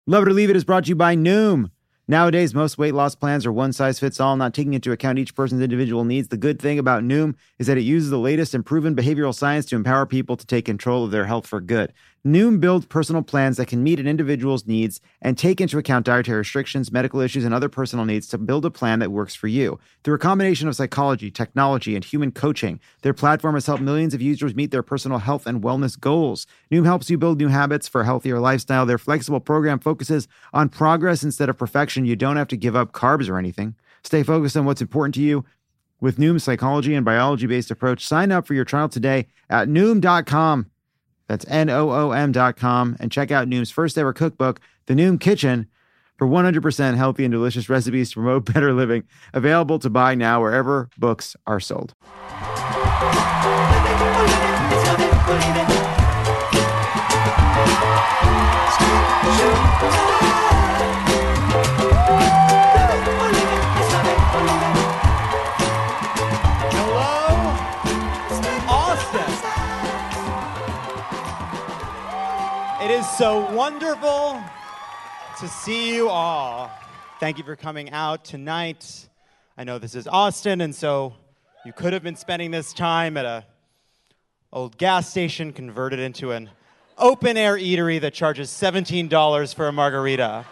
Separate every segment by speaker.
Speaker 1: Love It or Leave It is brought to you by Noom. Nowadays, most weight loss plans are one size fits all, not taking into account each person's individual needs. The good thing about Noom is that it uses the latest and proven behavioral science to empower people to take control of their health for good. Noom builds personal plans that can meet an individual's needs and take into account dietary restrictions, medical issues, and other personal needs to build a plan that works for you. Through a combination of psychology, technology, and human coaching, their platform has helped millions of users meet their personal health and wellness goals. Noom helps you build new habits for a healthier lifestyle. Their flexible program focuses on progress instead of perfection. You don't have to give up carbs or anything. Stay focused on what's important to you. With Noom's psychology and biology-based approach, sign up for your trial today at Noom.com. That's Noom.com, and check out Noom's first ever cookbook, The Noom Kitchen, for 100% healthy and delicious recipes to promote better living. Available to buy now wherever books are sold.
Speaker 2: It is so wonderful to see you all. Thank you for coming out tonight. I know this is Austin, and so you could have been spending this time at a old gas station converted into an open-air eatery that charges $17 for a margarita.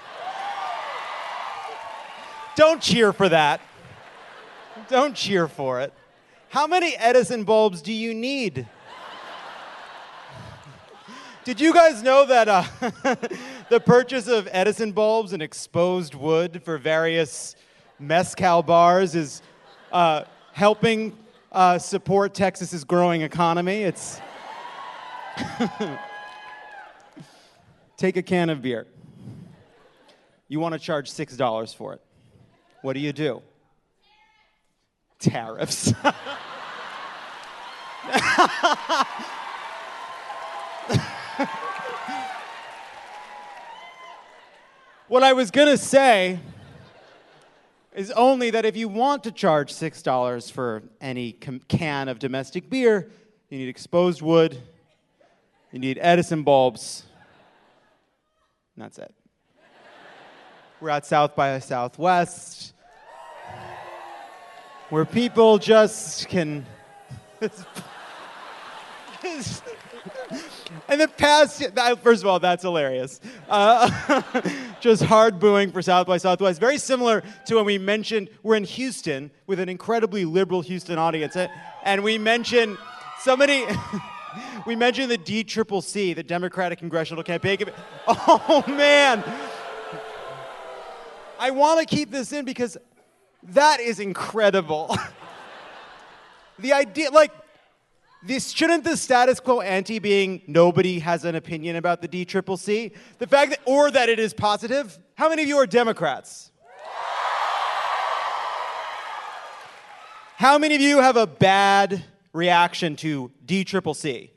Speaker 2: Don't cheer for that. Don't cheer for it. How many Edison bulbs do you need? Did you guys know that the purchase of Edison bulbs and exposed wood for various mezcal bars is helping support Texas's growing economy? It's take a can of beer. You want to charge $6 for it. What do? Tariffs. What I was going to say is only that if you want to charge $6 for any can of domestic beer, you need exposed wood, you need Edison bulbs, and that's it. We're at South by Southwest, where people just can... In the past, first of all, that's hilarious. Just hard booing for South by Southwest. Very similar to when we mentioned we're in Houston with an incredibly liberal Houston audience, and we mentioned somebody. We mentioned the DCCC, the Democratic Congressional Campaign Committee. Oh man, I want to keep this in because that is incredible. The idea, like. Shouldn't the status quo ante being nobody has an opinion about the DCCC? The fact that, or that it is positive? How many of you are Democrats? How many of you have a bad reaction to DCCC?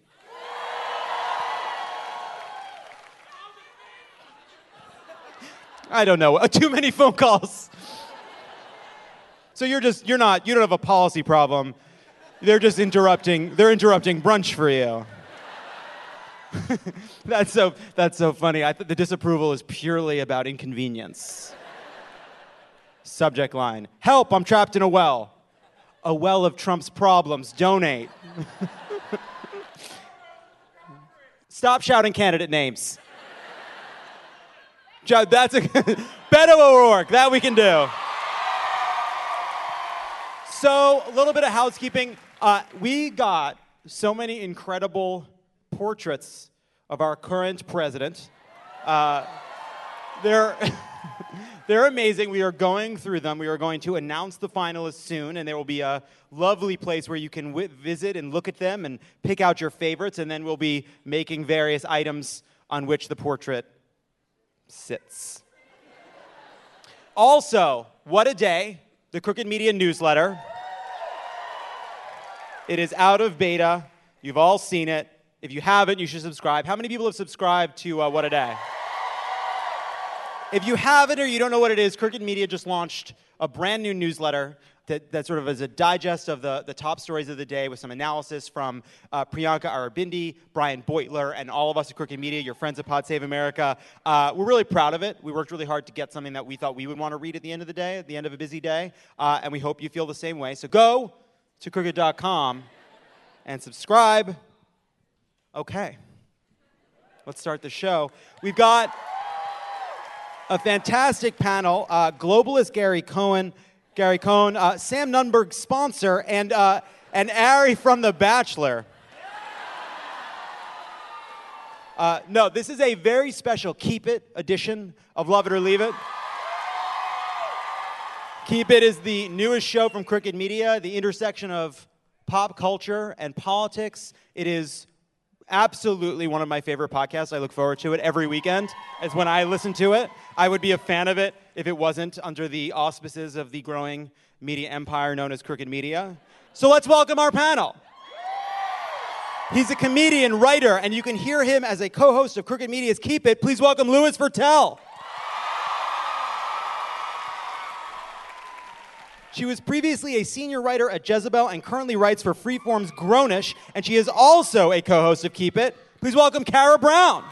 Speaker 2: I don't know. Too many phone calls. So you don't have a policy problem. They're just interrupting brunch for you. That's so funny. I thought the disapproval is purely about inconvenience. Subject line: help, I'm trapped in a well. A well of Trump's problems, donate. Stop shouting candidate names. That's a Beto O'Rourke, that we can do. So, a little bit of housekeeping. We got so many incredible portraits of our current president. They're amazing. We are going through them. We are going to announce the finalists soon, and there will be a lovely place where you can visit and look at them and pick out your favorites, and then we'll be making various items on which the portrait sits. Also, what a day, the Crooked Media newsletter. It is out of beta. You've all seen it. If you haven't, you should subscribe. How many people have subscribed to What a Day? If you haven't or you don't know what it is, Crooked Media just launched a brand new newsletter that sort of is a digest of the top stories of the day with some analysis from Priyanka Arabindi, Brian Beutler, and all of us at Crooked Media, your friends at Pod Save America. We're really proud of it. We worked really hard to get something that we thought we would want to read at the end of the day, at the end of a busy day, and we hope you feel the same way. So go to crooked.com and subscribe. Okay, let's start the show. We've got a fantastic panel. Globalist Gary Cohn, Sam Nunberg, sponsor, and Ari from The Bachelor. No, this is a very special Keep It edition of Love It or Leave It. Keep It is the newest show from Crooked Media, the intersection of pop culture and politics. It is absolutely one of my favorite podcasts. I look forward to it every weekend. It's when I listen to it. I would be a fan of it if it wasn't under the auspices of the growing media empire known as Crooked Media. So let's welcome our panel. He's a comedian, writer, and you can hear him as a co-host of Crooked Media's Keep It. Please welcome Louis Virtel. She was previously a senior writer at Jezebel and currently writes for Freeform's Grownish, and she is also a co-host of Keep It. Please welcome Kara Brown.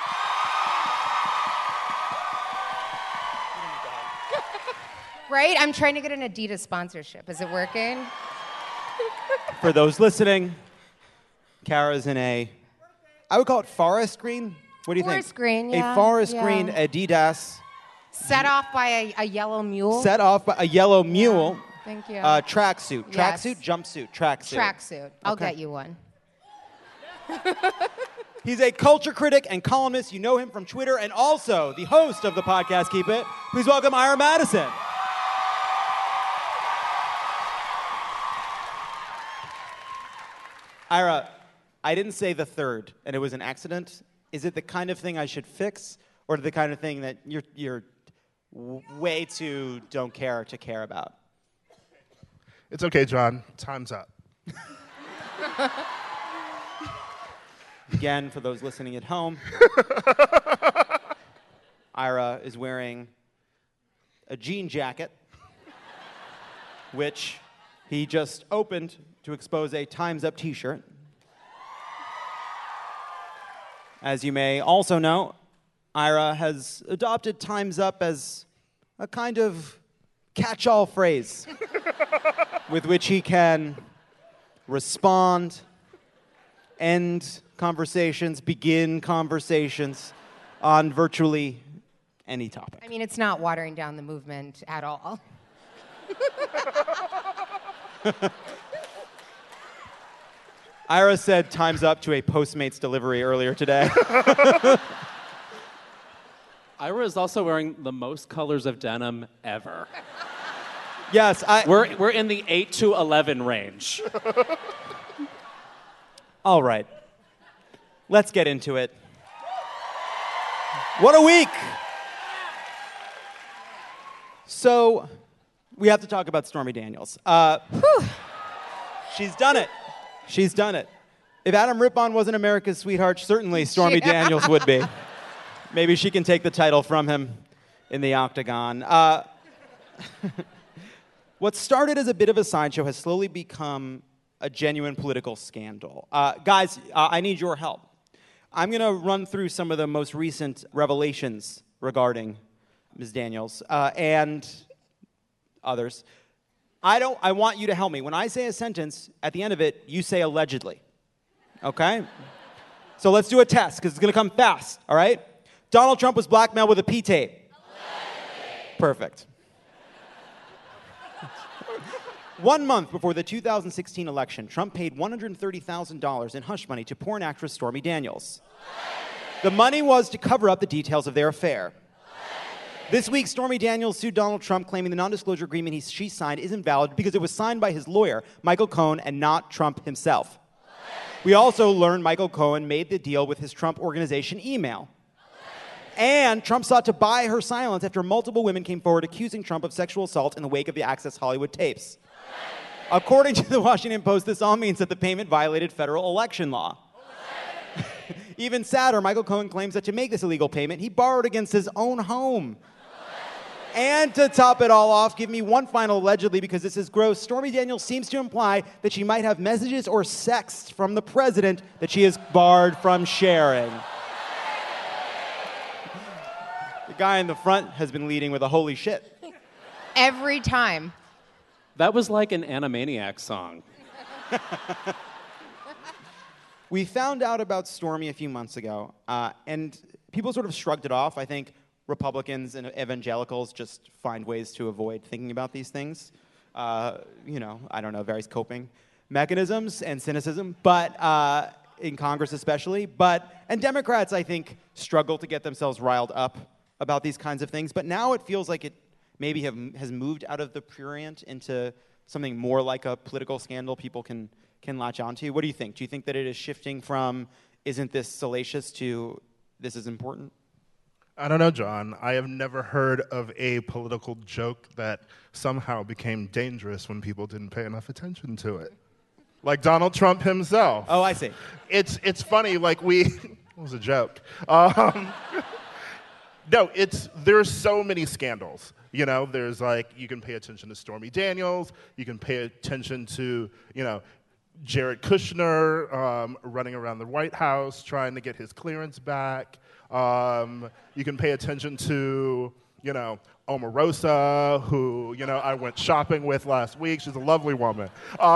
Speaker 3: Right? I'm trying to get an Adidas sponsorship. Is it working?
Speaker 2: For those listening, Kara's in I would call it forest green. What do you think?
Speaker 3: Forest green, yeah.
Speaker 2: A forest green Adidas.
Speaker 3: Set off by a yellow mule.
Speaker 2: Set off by a yellow mule.
Speaker 3: Yeah. Thank you.
Speaker 2: Tracksuit.
Speaker 3: Yes.
Speaker 2: Tracksuit, jumpsuit, tracksuit.
Speaker 3: Tracksuit. I'll
Speaker 2: Okay.
Speaker 3: get you one.
Speaker 2: He's a culture critic and columnist. You know him from Twitter and also the host of the podcast Keep It. Please welcome Ira Madison. Ira, I didn't say the third, and it was an accident. Is it the kind of thing I should fix, or the kind of thing that you're way too don't care to care about?
Speaker 4: It's okay, John. Time's up.
Speaker 2: Again, for those listening at home, Ira is wearing a jean jacket, which he just opened to expose a Time's Up t-shirt. As you may also know, Ira has adopted Time's Up as a kind of catch-all phrase with which he can respond, end conversations, begin conversations on virtually any topic.
Speaker 3: I mean, it's not watering down the movement at all.
Speaker 2: Ira said Time's Up to a Postmates delivery earlier today.
Speaker 5: Ira is also wearing the most colors of denim ever.
Speaker 2: Yes,
Speaker 5: We're in the 8 to 11 range.
Speaker 2: All right. Let's get into it. What a week! So, we have to talk about Stormy Daniels. She's done it. She's done it. If Adam Rippon wasn't America's sweetheart, certainly Stormy Daniels would be. Maybe she can take the title from him in the octagon. What started as a bit of a sideshow has slowly become a genuine political scandal. Guys, I need your help. I'm going to run through some of the most recent revelations regarding Ms. Daniels and others. I want you to help me. When I say a sentence, at the end of it, you say allegedly. Okay? So let's do a test, because it's going to come fast, all right? Donald Trump was blackmailed with a P-tape. Allegedly. Perfect. 1 month before the 2016 election, Trump paid $130,000 in hush money to porn actress Stormy Daniels. The money was to cover up the details of their affair. This week, Stormy Daniels sued Donald Trump, claiming the non-disclosure agreement she signed is invalid because it was signed by his lawyer, Michael Cohen, and not Trump himself. We also learned Michael Cohen made the deal with his Trump Organization email. And Trump sought to buy her silence after multiple women came forward accusing Trump of sexual assault in the wake of the Access Hollywood tapes. According to the Washington Post, this all means that the payment violated federal election law. Even sadder, Michael Cohen claims that to make this illegal payment, he borrowed against his own home. And to top it all off, give me one final allegedly because this is gross. Stormy Daniels seems to imply that she might have messages or sexts from the president that she is barred from sharing. The guy in the front has been leading with a holy shit.
Speaker 3: Every time.
Speaker 5: That was like an Animaniacs song.
Speaker 2: We found out about Stormy a few months ago, and people sort of shrugged it off. I think Republicans and evangelicals just find ways to avoid thinking about these things. I don't know, various coping mechanisms and cynicism, but in Congress especially. And Democrats, I think, struggle to get themselves riled up about these kinds of things. But now it feels like it maybe has moved out of the prurient into something more like a political scandal people can latch onto. What do you think? Do you think that it is shifting from isn't this salacious to this is important?
Speaker 4: I don't know, John. I have never heard of a political joke that somehow became dangerous when people didn't pay enough attention to it. Like Donald Trump himself.
Speaker 2: Oh, I see.
Speaker 4: It's funny, like it was a joke. No, there's so many scandals. There's you can pay attention to Stormy Daniels, you can pay attention to, Jared Kushner running around the White House trying to get his clearance back. You can pay attension to, Omarosa, who, I went shopping with last week. She's a lovely woman.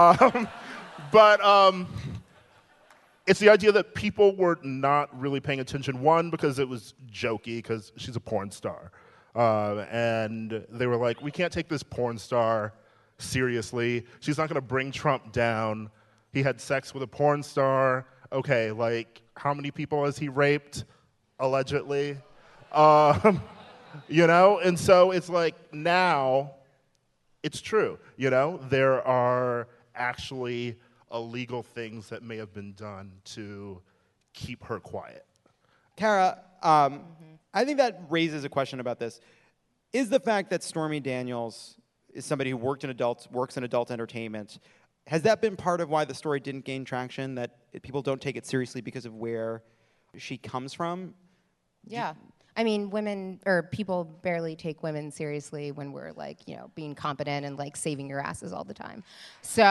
Speaker 4: But it's the idea that people were not really paying attention, one, because it was jokey, because she's a porn star. And they were like, we can't take this porn star seriously. She's not going to bring Trump down. He had sex with a porn star. Okay, how many people has he raped, allegedly? And so it's now it's true. There are actually illegal things that may have been done to keep her quiet.
Speaker 2: Kara, I think that raises a question about this. Is the fact that Stormy Daniels is somebody who works in adult entertainment, has that been part of why the story didn't gain traction, that people don't take it seriously because of where she comes from?
Speaker 3: Yeah. I mean, women or people barely take women seriously when we're being competent and saving your asses all the time. So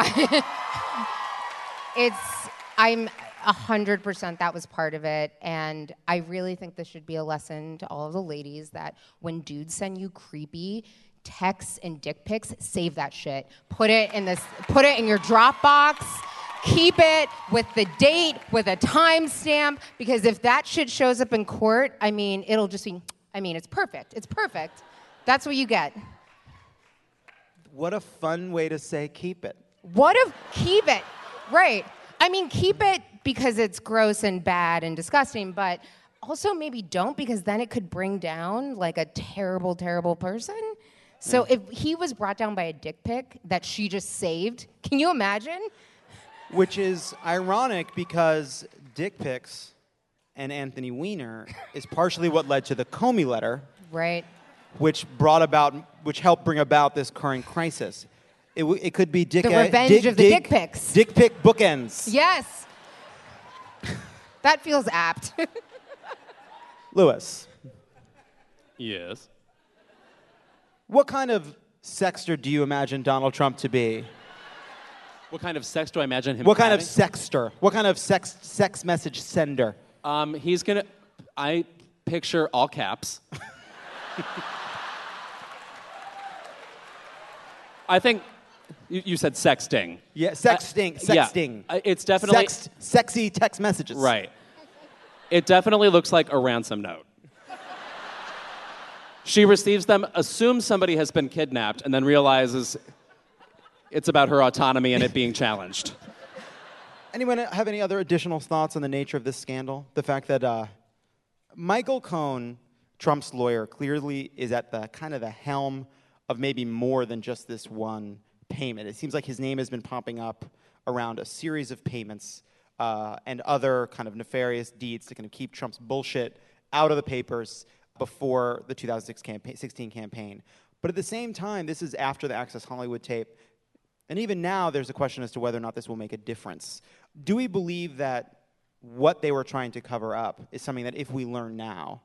Speaker 3: I'm 100% that was part of it. And I really think this should be a lesson to all of the ladies that when dudes send you creepy texts and dick pics, save that shit. Put it in your Dropbox. Keep it with the date, with a timestamp, because if that shit shows up in court, it'll just be, it's perfect. It's perfect. That's what you get.
Speaker 2: What a fun way to say keep it.
Speaker 3: Keep it. Right. Keep it because it's gross and bad and disgusting, but also maybe don't, because then it could bring down a terrible, terrible person. So if he was brought down by a dick pic that she just saved, can you imagine?
Speaker 2: Which is ironic because dick pics and Anthony Weiner is partially what led to the Comey letter.
Speaker 3: Right.
Speaker 2: Which helped bring about this current crisis. It could be
Speaker 3: the revenge of the dick pics.
Speaker 2: Dick pic bookends.
Speaker 3: Yes. That feels apt.
Speaker 2: Lewis.
Speaker 5: Yes.
Speaker 2: What kind of sexter do you imagine Donald Trump to be?
Speaker 5: What kind of sex do I imagine him
Speaker 2: What kind
Speaker 5: having?
Speaker 2: of sexter? What kind of sex message sender?
Speaker 5: I picture all caps. I think you said sexting.
Speaker 2: Yeah, sexting.
Speaker 5: Yeah, it's definitely...
Speaker 2: Sexy text messages.
Speaker 5: Right. It definitely looks like a ransom note. She receives them, assumes somebody has been kidnapped, and then realizes it's about her autonomy and it being challenged.
Speaker 2: Anyone have any other additional thoughts on the nature of this scandal? The fact that Michael Cohen, Trump's lawyer, clearly is at the helm of maybe more than just this one payment. It seems like his name has been popping up around a series of payments and other kind of nefarious deeds to kind of keep Trump's bullshit out of the papers before the 2016 campaign. But at the same time, this is after the Access Hollywood tape. And even now, there's a question as to whether or not this will make a difference. Do we believe that what they were trying to cover up is something that if we learn now,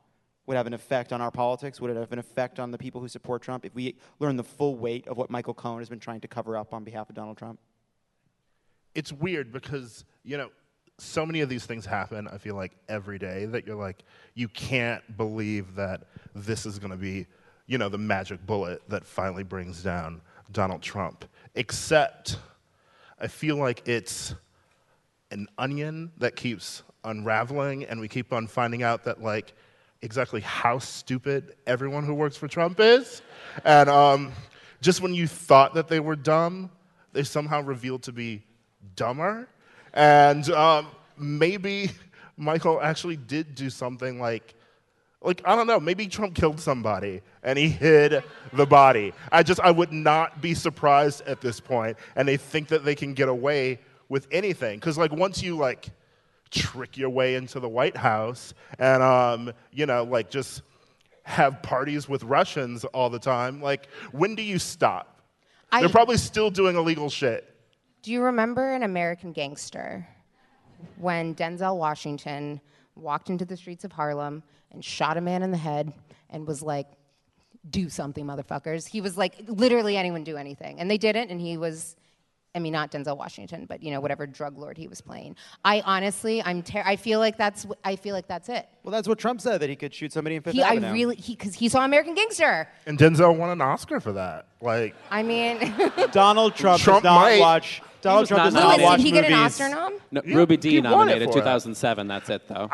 Speaker 2: would have an effect on our politics, would it have an effect on the people who support Trump if we learn the full weight of what Michael Cohen has been trying to cover up on behalf of Donald Trump?
Speaker 4: It's weird because, so many of these things happen, I feel like, every day that you're like, you can't believe that this is going to be, the magic bullet that finally brings down Donald Trump. Except I feel like it's an onion that keeps unraveling, and we keep on finding out that, exactly how stupid everyone who works for Trump is. And just when you thought that they were dumb, they somehow revealed to be dumber. And maybe Michael actually did do something like, I don't know, maybe Trump killed somebody and he hid the body. I would not be surprised at this point, and they think that they can get away with anything. Because, once you, trick your way into the White House and, just have parties with Russians all the time, when do you stop? They're probably still doing illegal shit.
Speaker 3: Do you remember in American Gangster when Denzel Washington walked into the streets of Harlem and shot a man in the head and was like, do something, motherfuckers? He was like, literally anyone do anything. And they didn't, and he was, not Denzel Washington, but whatever drug lord he was playing. I honestly, I feel like that's it.
Speaker 2: Well, that's what Trump said, that he could shoot somebody in Fifth Avenue.
Speaker 3: Because he saw American Gangster.
Speaker 4: And Denzel won an Oscar for that.
Speaker 2: Donald Trump does not
Speaker 5: Donald
Speaker 3: Louis,
Speaker 2: Trump does not watch
Speaker 3: did he get an
Speaker 2: movies.
Speaker 3: Oscar nom?
Speaker 5: No, Ruby Dee
Speaker 4: he won it
Speaker 5: nominated
Speaker 4: for it.
Speaker 5: 2007. That's it, though.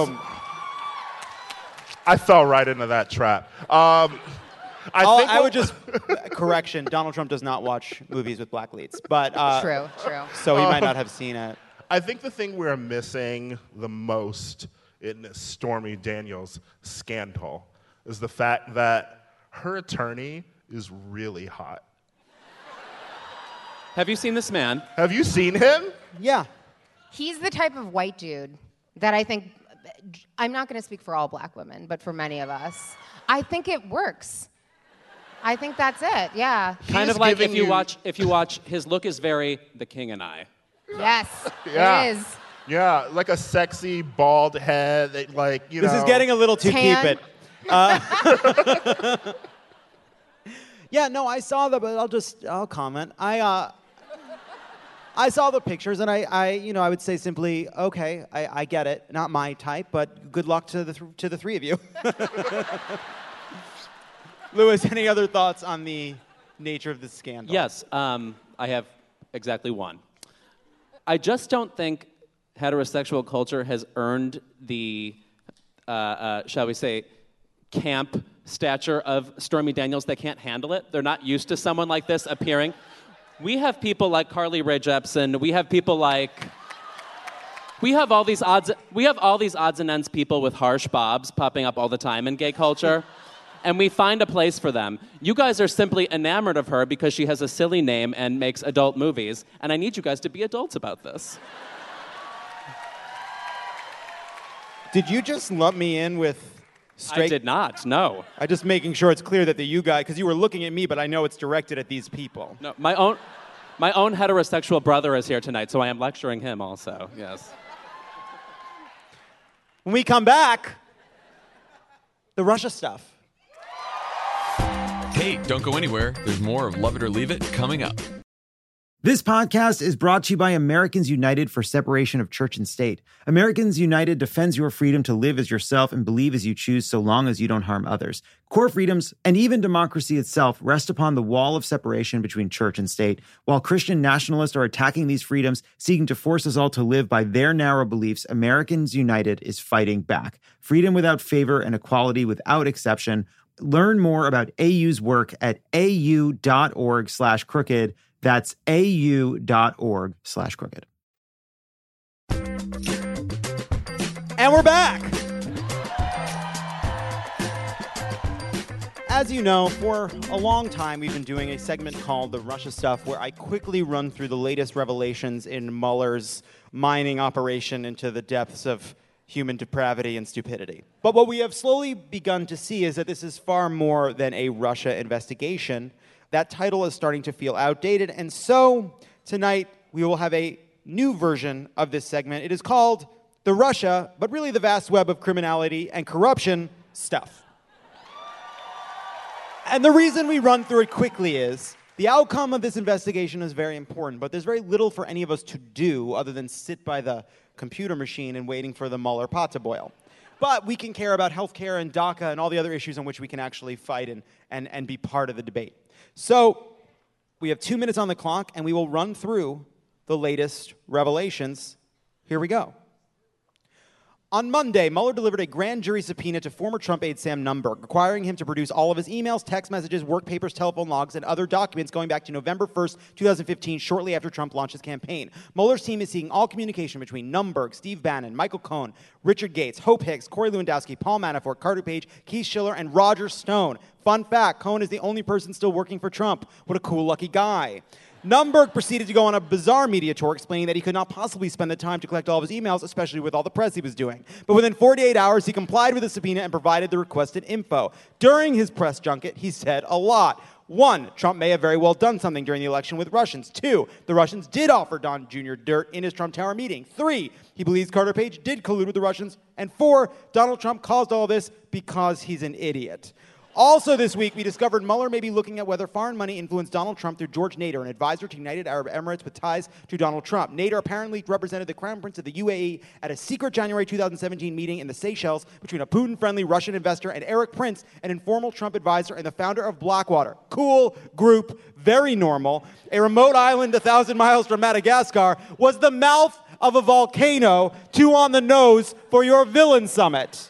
Speaker 4: I fell right into that trap.
Speaker 2: I would just correction. Donald Trump does not watch movies with black leads, but
Speaker 3: True.
Speaker 2: So he might not have seen it.
Speaker 4: I think the thing we're missing the most in Stormy Daniels' scandal is the fact that her attorney is really hot.
Speaker 5: Have you seen this man?
Speaker 4: Have you seen him?
Speaker 2: Yeah.
Speaker 3: He's the type of white dude that I think, I'm not going to speak for all black women, but for many of us, I think it works. I think that's it, yeah.
Speaker 5: Kind of like if you watch, his look is very The King and I.
Speaker 3: Yes,
Speaker 4: Yeah.
Speaker 3: it is.
Speaker 4: Yeah, like a sexy bald head,
Speaker 2: This is getting a little too
Speaker 3: Tan.
Speaker 2: keep it. Yeah, no, I saw that, but I'll comment. I saw the pictures, and I would say simply, okay, I get it. Not my type, but good luck to the three of you. Louis, any other thoughts on the nature of this scandal?
Speaker 5: Yes, I have exactly one. I just don't think heterosexual culture has earned the, shall we say, camp stature of Stormy Daniels. They can't handle it. They're not used to someone like this appearing. We have people like Carly Rae Jepsen. We have people like... We have all these odds and ends people with harsh bobs popping up all the time in gay culture. And we find a place for them. You guys are simply enamored of her because she has a silly name and makes adult movies. And I need you guys to be adults about this.
Speaker 2: Did you just lump me in with straight...
Speaker 5: I did not, no.
Speaker 2: I'm just making sure it's clear that the you guy, because you were looking at me, but I know it's directed at these people.
Speaker 5: No, my own heterosexual brother is here tonight, so I am lecturing him also, yes.
Speaker 2: When we come back, the Russia stuff.
Speaker 6: Hey, don't go anywhere. There's more of Love It or Leave It coming up.
Speaker 1: This podcast is brought to you by Americans United for Separation of Church and State. Americans United defends your freedom to live as yourself and believe as you choose so long as you don't harm others. Core freedoms and even democracy itself rest upon the wall of separation between church and state. While Christian nationalists are attacking these freedoms, seeking to force us all to live by their narrow beliefs, Americans United is fighting back. Freedom without favor and equality without exception. Learn more about AU's work at au.org/crooked. That's au.org/crooked.
Speaker 2: And we're back. As you know, for a long time, we've been doing a segment called The Russia Stuff, where I quickly run through the latest revelations in Mueller's mining operation into the depths of human depravity and stupidity. But what we have slowly begun to see is that this is far more than a Russia investigation. That title is starting to feel outdated, and so tonight we will have a new version of this segment. It is called The Russia, but really the vast web of criminality and corruption stuff. And the reason we run through it quickly is the outcome of this investigation is very important, but there's very little for any of us to do other than sit by the computer machine and waiting for the Mueller pot to boil. But we can care about healthcare and DACA and all the other issues on which we can actually fight and be part of the debate. So we have 2 minutes on the clock, and we will run through the latest revelations. Here we go. On Monday, Mueller delivered a grand jury subpoena to former Trump aide Sam Nunberg, requiring him to produce all of his emails, text messages, work papers, telephone logs, and other documents going back to November 1st, 2015, shortly after Trump launched his campaign. Mueller's team is seeking all communication between Nunberg, Steve Bannon, Michael Cohen, Richard Gates, Hope Hicks, Corey Lewandowski, Paul Manafort, Carter Page, Keith Schiller, and Roger Stone. Fun fact, Cohen is the only person still working for Trump. What a cool, lucky guy. Nunberg proceeded to go on a bizarre media tour explaining that he could not possibly spend the time to collect all of his emails, especially with all the press he was doing. But within 48 hours, he complied with the subpoena and provided the requested info. During his press junket, he said a lot. 1, Trump may have very well done something during the election with Russians. 2, the Russians did offer Don Jr. dirt in his Trump Tower meeting. 3, he believes Carter Page did collude with the Russians. And 4, Donald Trump caused all this because he's an idiot. Also this week, we discovered Mueller may be looking at whether foreign money influenced Donald Trump through George Nader, an advisor to United Arab Emirates with ties to Donald Trump. Nader apparently represented the Crown Prince of the UAE at a secret January 2017 meeting in the Seychelles between a Putin-friendly Russian investor and Eric Prince, an informal Trump advisor and the founder of Blackwater. Cool group, very normal. A remote island 1,000 miles from Madagascar was the mouth of a volcano, too on the nose for your villain summit.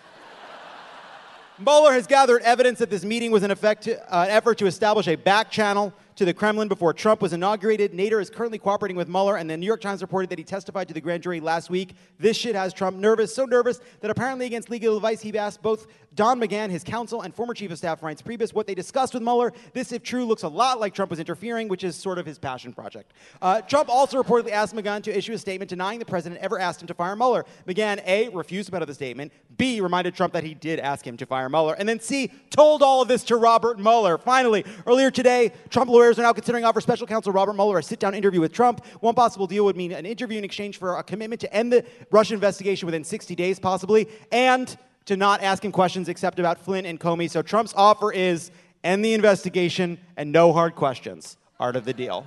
Speaker 2: Mueller has gathered evidence that this meeting was an effort to establish a back channel to the Kremlin before Trump was inaugurated. Nader is currently cooperating with Mueller, and the New York Times reported that he testified to the grand jury last week. This shit has Trump nervous, so nervous that apparently against legal advice, he asked both Don McGahn, his counsel, and former chief of staff Reince Priebus what they discussed with Mueller. This, if true, looks a lot like Trump was interfering, which is sort of his passion project. Trump also reportedly asked McGahn to issue a statement denying the president ever asked him to fire Mueller. McGahn, A, refused to put out the statement, B, reminded Trump that he did ask him to fire Mueller, and then C, told all of this to Robert Mueller. Finally, earlier today, Trump lawyers are now considering offering special counsel Robert Mueller a sit-down interview with Trump. One possible deal would mean an interview in exchange for a commitment to end the Russia investigation within 60 days, possibly, and to not ask him questions except about Flynn and Comey. So Trump's offer is end the investigation and no hard questions. Art of the deal.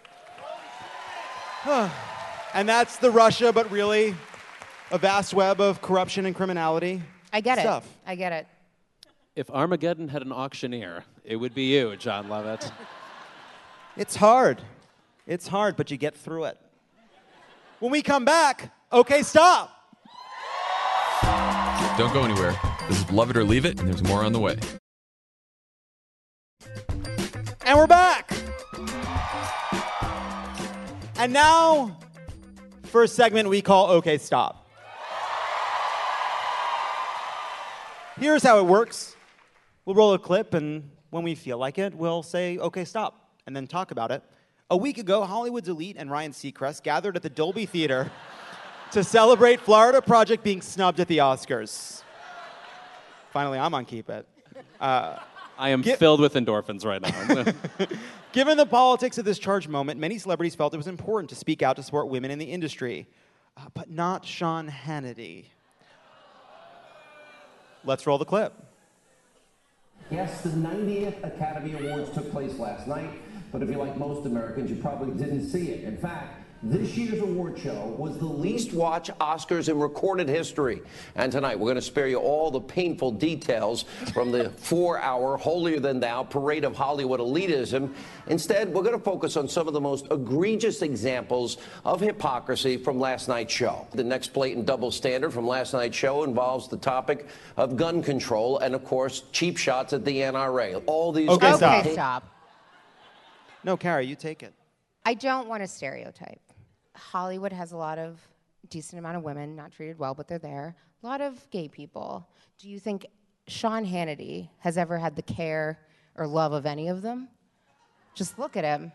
Speaker 2: And that's the Russia, but really a vast web of corruption and criminality.
Speaker 3: I get
Speaker 2: stuff.
Speaker 3: it. I get it.
Speaker 5: If Armageddon had an auctioneer, it would be you, John Lovett.
Speaker 2: It's hard. It's hard, but you get through it. When we come back, okay, stop.
Speaker 6: Don't go anywhere. This is Love It or Leave It, and there's more on the way.
Speaker 2: And we're back. And now, for a segment we call Okay, Stop. Here's how it works. We'll roll a clip, and when we feel like it, we'll say, okay, stop, and then talk about it. A week ago, Hollywood's elite and Ryan Seacrest gathered at the Dolby Theater to celebrate Florida Project being snubbed at the Oscars. Finally, I'm on Keep It.
Speaker 5: I am filled with endorphins right now.
Speaker 2: Given the politics of this charged moment, many celebrities felt it was important to speak out to support women in the industry, but not Sean Hannity. Let's roll the clip.
Speaker 7: Yes, the 90th Academy Awards took place last night, but if you're like most Americans, you probably didn't see it. In fact, this year's award show was the least watched Oscars in recorded history. And tonight, we're going to spare you all the painful details from the 4-hour holier-than-thou parade of Hollywood elitism. Instead, we're going to focus on some of the most egregious examples of hypocrisy from last night's show. The next blatant double standard from last night's show involves the topic of gun control and, of course, cheap shots at the NRA. All these...
Speaker 2: Okay, stop.
Speaker 3: Okay, stop.
Speaker 2: No, Carrie, you take it.
Speaker 3: I don't want to stereotype. Hollywood has a lot of decent amount of women not treated well, but they're there. A lot of gay people. Do you think Sean Hannity has ever had the care or love of any of them? Just look at him.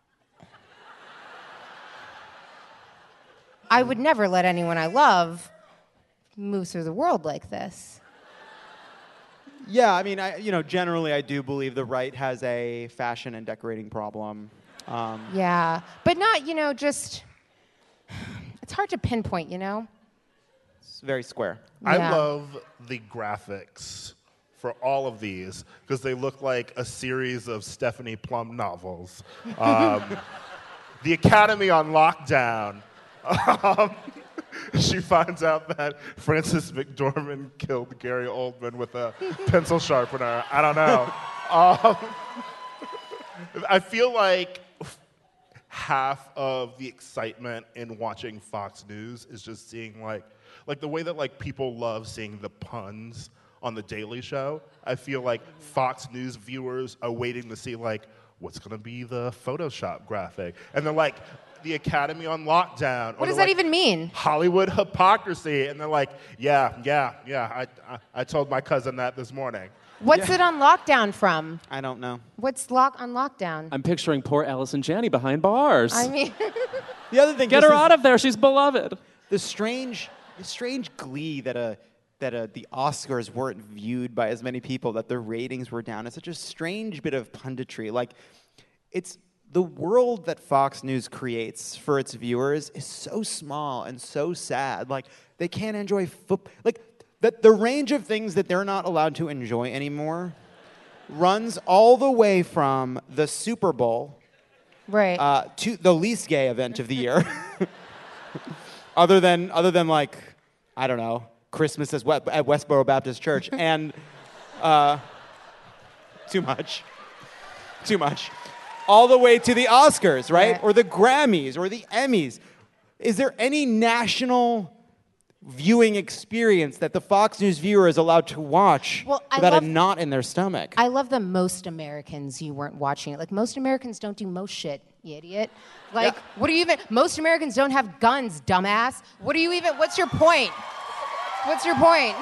Speaker 3: I would never let anyone I love move through the world like this.
Speaker 2: Yeah, I mean, generally I do believe the right has a fashion and decorating problem.
Speaker 3: Yeah, but not, just... It's hard to pinpoint,
Speaker 2: It's very square.
Speaker 3: Yeah.
Speaker 4: I love the graphics for all of these because they look like a series of Stephanie Plum novels. The Academy on Lockdown. She finds out that Frances McDormand killed Gary Oldman with a pencil sharpener. I don't know. I feel like half of the excitement in watching Fox News is just seeing like the way that like people love seeing the puns on The Daily Show. I feel like Fox News viewers are waiting to see like what's going to be the Photoshop graphic, and they're like the Academy on Lockdown.
Speaker 3: What does that even mean?
Speaker 4: Hollywood hypocrisy, and they're like, yeah. I told my cousin that this morning.
Speaker 3: What's it on lockdown from?
Speaker 2: I don't know.
Speaker 3: What's on lockdown?
Speaker 5: I'm picturing poor Allison Janney behind bars.
Speaker 3: I mean,
Speaker 2: The other thing,
Speaker 5: Get her out of there. She's beloved.
Speaker 2: the strange glee that the Oscars weren't viewed by as many people, that the ratings were down. It's such a strange bit of punditry. Like, it's the world that Fox News creates for its viewers is so small and so sad. Like, they can't enjoy football. Like, the range of things that they're not allowed to enjoy anymore runs all the way from the Super Bowl
Speaker 3: right.
Speaker 2: to the least gay event of the year. other than like, I don't know, Christmas at Westboro Baptist Church, and too much. All the way to the Oscars, right?
Speaker 3: Yeah.
Speaker 2: Or the Grammys, or the Emmys. Is there any national viewing experience that the Fox News viewer is allowed to watch without a knot in their stomach?
Speaker 3: I love that most Americans, you weren't watching it. Like, most Americans don't do most shit, you idiot. Like, what do you even, most Americans don't have guns, dumbass. What's your point? What's your point?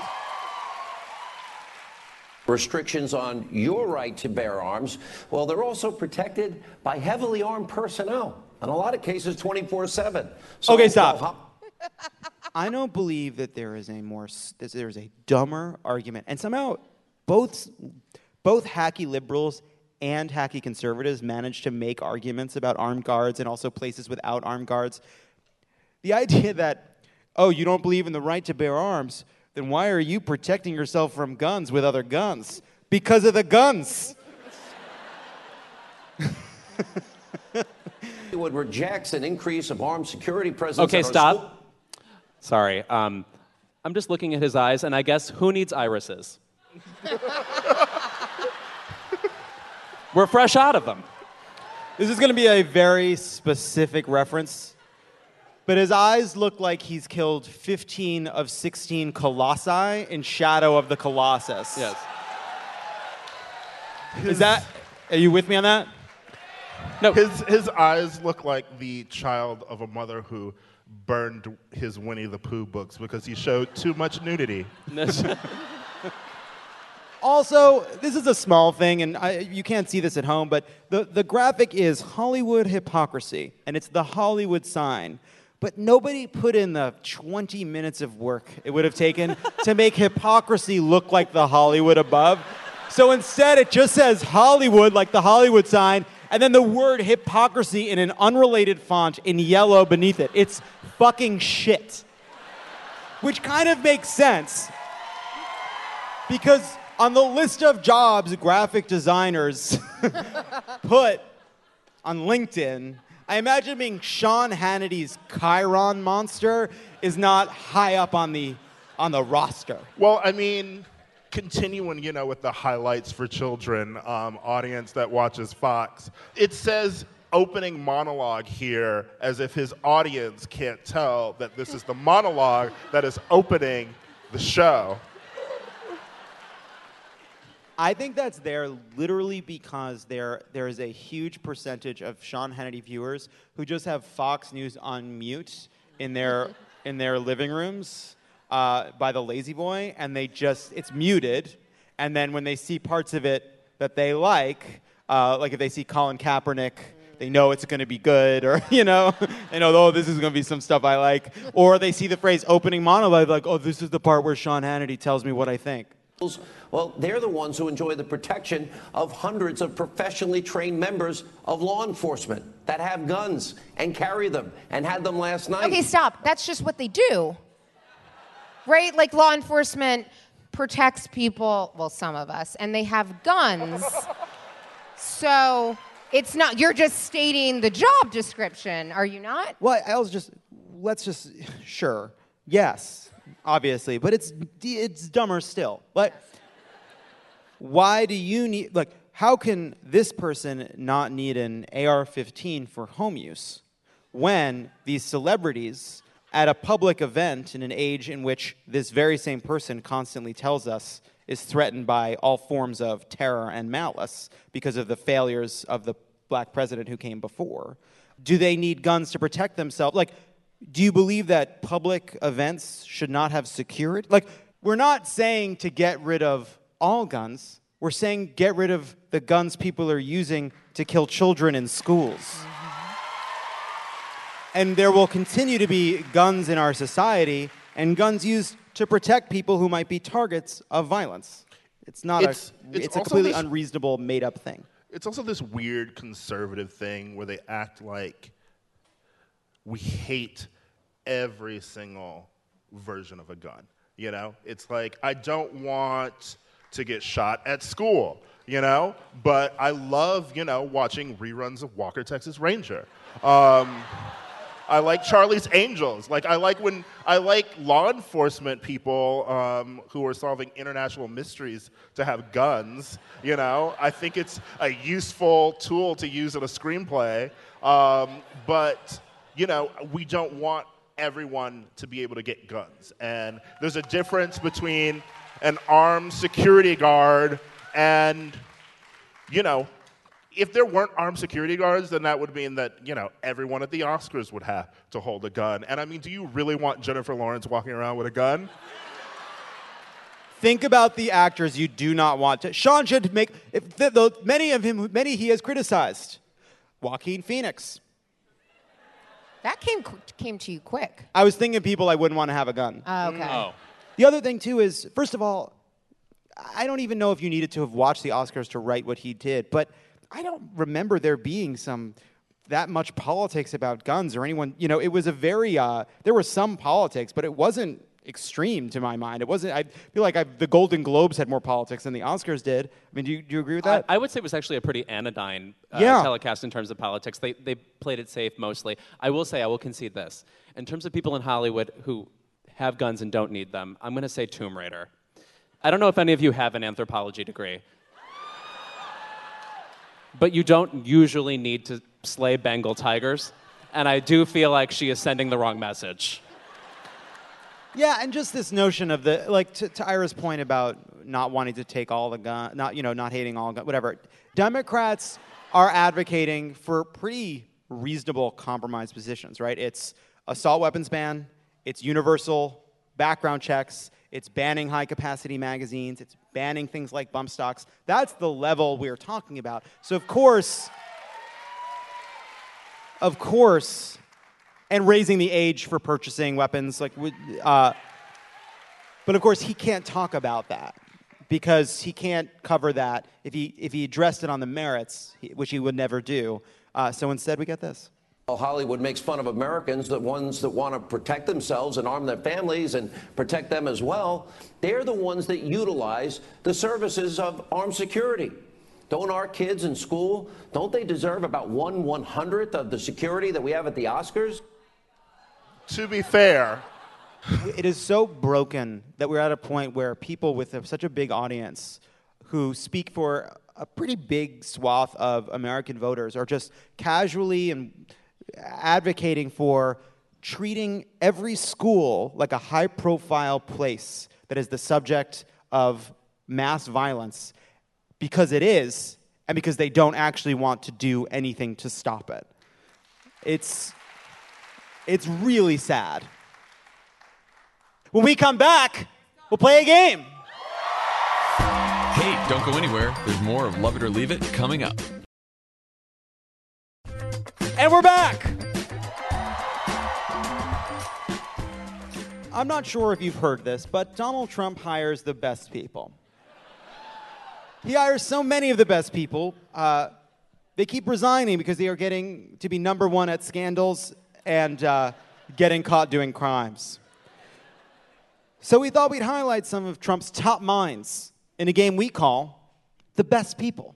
Speaker 7: Restrictions on your right to bear arms, well, they're also protected by heavily armed personnel. In a lot of cases, 24/7. So,
Speaker 2: Okay, stop. I don't believe that there's a dumber argument, and somehow both hacky liberals and hacky conservatives manage to make arguments about armed guards and also places without armed guards. The idea that, oh, you don't believe in the right to bear arms, then why are you protecting yourself from guns with other guns? Because of the guns.
Speaker 7: Would reject an increase of armed security presence.
Speaker 5: Okay,
Speaker 7: at our
Speaker 5: stop.
Speaker 7: school.
Speaker 5: Sorry. I'm just looking at his eyes, and I guess who needs irises? We're fresh out of them.
Speaker 2: This is going to be a very specific reference, but his eyes look like he's killed 15 of 16 colossi in Shadow of the Colossus.
Speaker 5: Yes.
Speaker 2: Are you with me on that?
Speaker 5: No.
Speaker 4: His eyes look like the child of a mother who burned his Winnie the Pooh books because he showed too much nudity.
Speaker 2: Also, this is a small thing, and you can't see this at home, but the graphic is Hollywood hypocrisy, and it's the Hollywood sign. But nobody put in the 20 minutes of work it would have taken to make hypocrisy look like the Hollywood above. So instead, it just says Hollywood, like the Hollywood sign, and then the word hypocrisy in an unrelated font in yellow beneath it. It's fucking shit. Which kind of makes sense. Because on the list of jobs graphic designers put on LinkedIn, I imagine being Sean Hannity's Chiron monster is not high up on the roster.
Speaker 4: Well, I mean, continuing, with the highlights for children audience that watches Fox, it says opening monologue here as if his audience can't tell that this is the monologue that is opening the show.
Speaker 2: I think that's there literally because there is a huge percentage of Sean Hannity viewers who just have Fox News on mute in their living rooms by the Lazy Boy, and it's muted, and then when they see parts of it that they like if they see Colin Kaepernick, they know it's going to be good, or they know, oh, this is going to be some stuff I like, or they see the phrase opening monologue, like, oh, this is the part where Sean Hannity tells me what I think.
Speaker 7: Well, they're the ones who enjoy the protection of hundreds of professionally trained members of law enforcement that have guns and carry them and had them last night.
Speaker 3: Okay, stop. That's just what they do. Right? Like, law enforcement protects people, well, some of us, and they have guns. So it's not, you're just stating the job description, are you not?
Speaker 2: Well, sure, yes, obviously, but it's dumber still. But why do you need, like, how can this person not need an AR-15 for home use when these celebrities at a public event in an age in which this very same person constantly tells us is threatened by all forms of terror and malice because of the failures of the black president who came before? Do they need guns to protect themselves? Like, do you believe that public events should not have security? Like, we're not saying to get rid of all guns. We're saying get rid of the guns people are using to kill children in schools. And there will continue to be guns in our society and guns used to protect people who might be targets of violence. It's not it's a completely unreasonable, made-up thing.
Speaker 4: It's also this weird conservative thing where they act like we hate every single version of a gun. You know? It's like, I don't want to get shot at school, you know? But I love, watching reruns of Walker, Texas Ranger. I like Charlie's Angels. I like law enforcement people who are solving international mysteries to have guns. I think it's a useful tool to use in a screenplay. But we don't want everyone to be able to get guns. And there's a difference between an armed security guard and, if there weren't armed security guards, then that would mean that, everyone at the Oscars would have to hold a gun. And I mean, do you really want Jennifer Lawrence walking around with a gun?
Speaker 2: Think about the actors you do not want to. Sean should make, many he has criticized. Joaquin Phoenix.
Speaker 3: That came to you quick.
Speaker 2: I was thinking people I wouldn't want to have a gun.
Speaker 3: Okay.
Speaker 5: Oh.
Speaker 2: The other thing, too, is, first of all, I don't even know if you needed to have watched the Oscars to write what he did, but I don't remember there being that much politics about guns or anyone. It was a very, there was some politics, but it wasn't extreme to my mind. It wasn't, I feel like the Golden Globes had more politics than the Oscars did. I mean, do you agree with that?
Speaker 5: I would say it was actually a pretty anodyne telecast in terms of politics. They played it safe mostly. I will concede this. In terms of people in Hollywood who have guns and don't need them, I'm going to say Tomb Raider. I don't know if any of you have an anthropology degree. But you don't usually need to slay Bengal tigers. And I do feel like she is sending the wrong message.
Speaker 2: Yeah, and just this notion of to Ira's point about not wanting to take all the gun, not hating all gun, whatever. Democrats are advocating for pretty reasonable compromise positions, right? It's assault weapons ban, it's universal background checks, it's banning high-capacity magazines. It's banning things like bump stocks. That's the level we're talking about. So, of course, and raising the age for purchasing weapons. But, of course, he can't talk about that because he can't cover that if he addressed it on the merits, which he would never do. So instead, we get this.
Speaker 7: Hollywood makes fun of Americans, the ones that want to protect themselves and arm their families and protect them as well. They're the ones that utilize the services of armed security. Don't our kids in school, don't they deserve about 1/100th of the security that we have at the Oscars?
Speaker 4: To be fair,
Speaker 2: it is so broken that we're at a point where people with such a big audience who speak for a pretty big swath of American voters are just casually and advocating for treating every school like a high-profile place that is the subject of mass violence because it is, and because they don't actually want to do anything to stop it. It's really sad. When we come back, we'll play a game.
Speaker 6: Hey, don't go anywhere. There's more of Love It or Leave It coming up.
Speaker 2: And we're back. I'm not sure if you've heard this, but Donald Trump hires the best people. He hires so many of the best people. They keep resigning because they are getting to be number one at scandals and getting caught doing crimes. So we thought we'd highlight some of Trump's top minds in a game we call The Best People.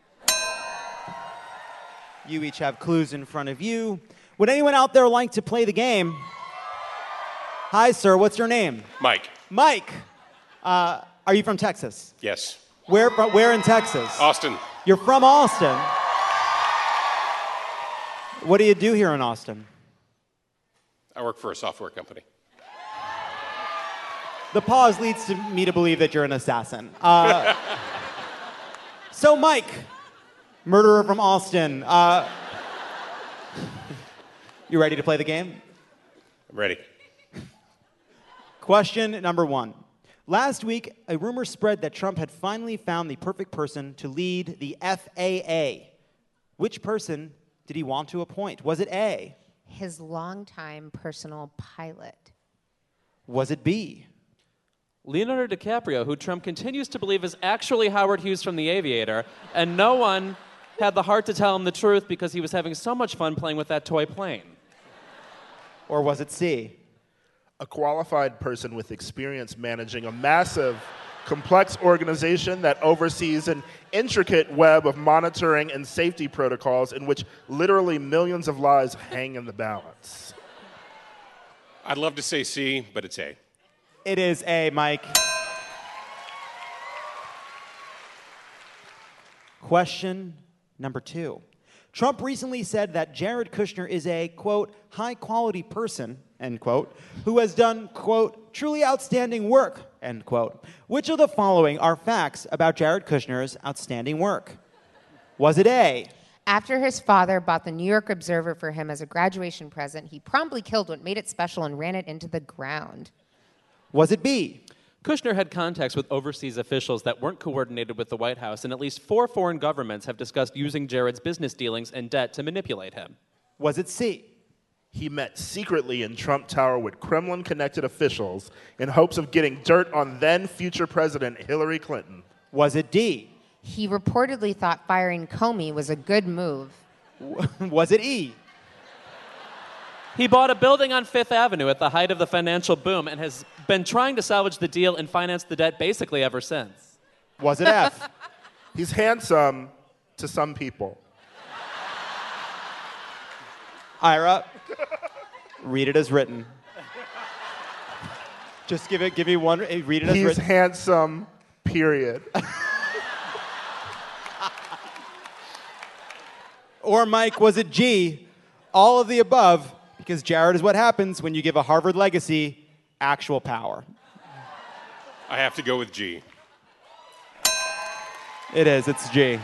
Speaker 2: You each have clues in front of you. Would anyone out there like to play the game? Hi, sir. What's your name?
Speaker 8: Mike.
Speaker 2: Mike. Are you from Texas?
Speaker 8: Yes.
Speaker 2: Where in Texas?
Speaker 8: Austin.
Speaker 2: You're from Austin. What do you do here in Austin?
Speaker 8: I work for a software company.
Speaker 2: The pause leads to me to believe that you're an assassin. So, Mike, murderer from Austin, you ready to play the game?
Speaker 8: I'm ready.
Speaker 2: Question number 1. Last week, a rumor spread that Trump had finally found the perfect person to lead the FAA. Which person did he want to appoint? Was it A?
Speaker 3: His longtime personal pilot.
Speaker 2: Was it B?
Speaker 5: Leonardo DiCaprio, who Trump continues to believe is actually Howard Hughes from The Aviator, and no one had the heart to tell him the truth because he was having so much fun playing with that toy plane.
Speaker 2: Or was it C?
Speaker 4: A qualified person with experience managing a massive, complex organization that oversees an intricate web of monitoring and safety protocols in which literally millions of lives hang in the balance.
Speaker 8: I'd love to say C, but it's A.
Speaker 2: It is A, Mike. Question number 2. Trump recently said that Jared Kushner is a, quote, high-quality person, end quote, who has done, quote, truly outstanding work, end quote. Which of the following are facts about Jared Kushner's outstanding work? Was it A?
Speaker 3: After his father bought the New York Observer for him as a graduation present, he promptly killed what made it special and ran it into the ground.
Speaker 2: Was it B?
Speaker 5: Kushner had contacts with overseas officials that weren't coordinated with the White House, and at least 4 foreign governments have discussed using Jared's business dealings and debt to manipulate him.
Speaker 2: Was it C?
Speaker 4: He met secretly in Trump Tower with Kremlin-connected officials in hopes of getting dirt on then-future President Hillary Clinton.
Speaker 2: Was it D?
Speaker 3: He reportedly thought firing Comey was a good move.
Speaker 2: Was it E?
Speaker 5: He bought a building on Fifth Avenue at the height of the financial boom and has been trying to salvage the deal and finance the debt basically ever since.
Speaker 2: Was it F?
Speaker 4: He's handsome to some people.
Speaker 2: Ira, read it as written. Just give me one, read it as
Speaker 4: He's
Speaker 2: written.
Speaker 4: handsome, period.
Speaker 2: Or, Mike, was it G? All of the above, because Jared is what happens when you give a Harvard legacy actual power.
Speaker 8: I have to go with G.
Speaker 2: It is, it's G.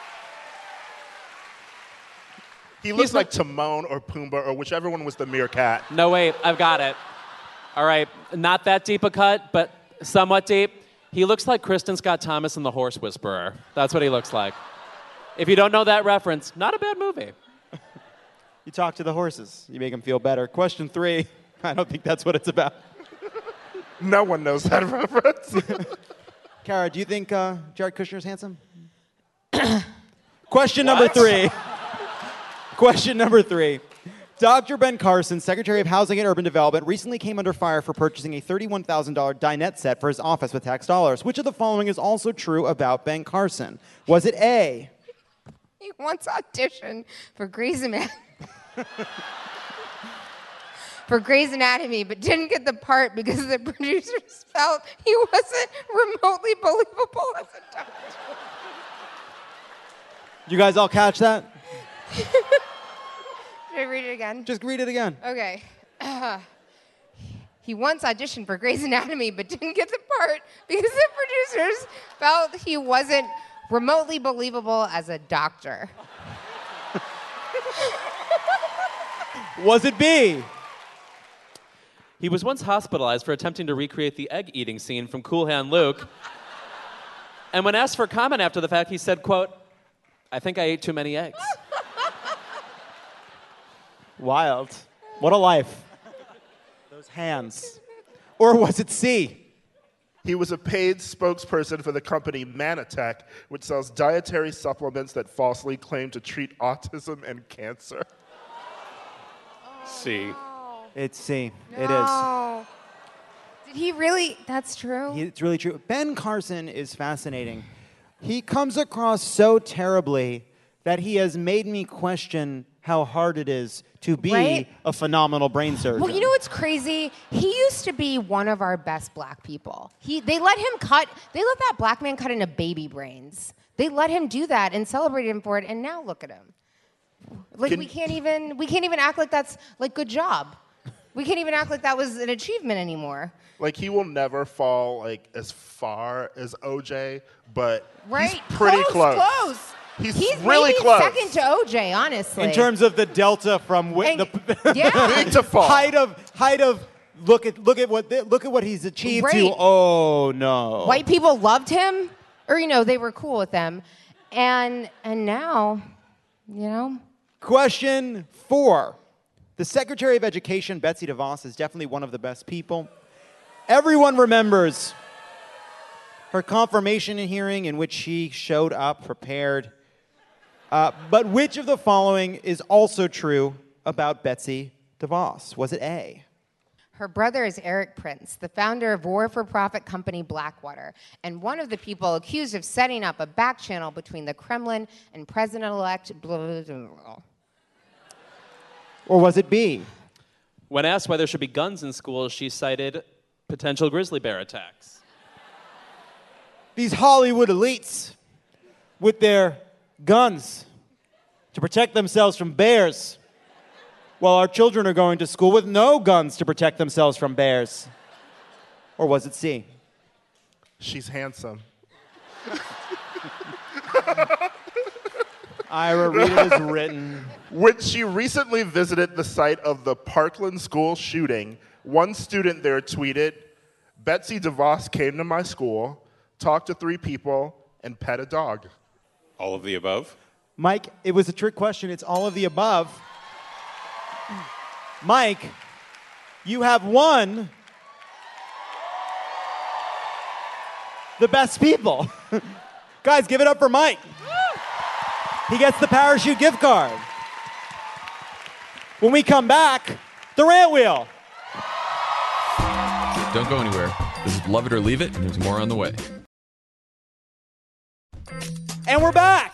Speaker 4: He looks like Timon or Pumbaa or whichever one was the meerkat.
Speaker 5: No, wait, I've got it. All right, not that deep a cut, but somewhat deep. He looks like Kristen Scott Thomas in The Horse Whisperer. That's what he looks like. If you don't know that reference, not a bad movie.
Speaker 2: You talk to the horses. You make them feel better. Question 3. I don't think that's what it's about.
Speaker 4: No one knows that reference.
Speaker 2: Kara, do you think Jared Kushner's handsome? Question number 3. Question number 3. Dr. Ben Carson, Secretary of Housing and Urban Development, recently came under fire for purchasing a $31,000 dinette set for his office with tax dollars. Which of the following is also true about Ben Carson? Was it A?
Speaker 3: He once auditioned for Grey's Anatomy. For Grey's Anatomy, but didn't get the part because the producers felt he wasn't remotely believable as a doctor.
Speaker 2: You guys all catch that?
Speaker 3: Should I read it again?
Speaker 2: Just read it again.
Speaker 3: Okay. He once auditioned for Grey's Anatomy, but didn't get the part because the producers felt he wasn't remotely believable as a doctor.
Speaker 2: Was it B?
Speaker 5: He was once hospitalized for attempting to recreate the egg-eating scene from Cool Hand Luke. And when asked for comment after the fact, he said, quote, "I think I ate too many eggs."
Speaker 2: Wild. What a life. Those hands. Or was it C?
Speaker 4: He was a paid spokesperson for the company Manatech, which sells dietary supplements that falsely claim to treat autism and cancer.
Speaker 8: C.
Speaker 2: It's C. It is.
Speaker 3: No. Did he really? That's true.
Speaker 2: It's really true. Ben Carson is fascinating. He comes across so terribly that he has made me question how hard it is to be
Speaker 3: Right?
Speaker 2: a phenomenal brain surgeon.
Speaker 3: Well, you know what's crazy? He used to be one of our best black people. They let that black man cut into baby brains. They let him do that and celebrated him for it, and now look at him. Like we can't even act like that's like good job. We can't even act like that was an achievement anymore.
Speaker 4: Like, he will never fall like as far as OJ, but
Speaker 3: Right?
Speaker 4: he's pretty close.
Speaker 3: He's
Speaker 4: really
Speaker 3: maybe
Speaker 4: close.
Speaker 3: second to OJ, honestly.
Speaker 2: in terms of the delta from
Speaker 3: And-
Speaker 2: the
Speaker 3: yeah.
Speaker 4: Big to fall.
Speaker 2: height of look at what he's achieved
Speaker 3: Right.
Speaker 2: to. Oh no.
Speaker 3: White people loved him, or they were cool with him, and now,
Speaker 2: Question 4. The Secretary of Education, Betsy DeVos, is definitely one of the best people. Everyone remembers her confirmation hearing in which she showed up prepared. But which of the following is also true about Betsy DeVos? Was it A?
Speaker 3: Her brother is Eric Prince, the founder of war-for-profit company Blackwater, and one of the people accused of setting up a back channel between the Kremlin and President-elect.
Speaker 2: Or was it B?
Speaker 5: When asked why there should be guns in schools, she cited potential grizzly bear attacks.
Speaker 2: These Hollywood elites with their guns to protect themselves from bears, while our children are going to school with no guns to protect themselves from bears. Or was it C?
Speaker 4: She's handsome.
Speaker 2: Ira, read it as written.
Speaker 4: When she recently visited the site of the Parkland school shooting, one student there tweeted, "Betsy DeVos came to my school, talked to 3 people, and pet a dog."
Speaker 8: All of the above?
Speaker 2: Mike, it was a trick question. It's all of the above. Mike, you have won the best people. Guys, give it up for Mike. He gets the parachute gift card. When we come back, the rant wheel.
Speaker 6: Don't go anywhere. This is Love It or Leave It, and there's more on the way.
Speaker 2: And we're back.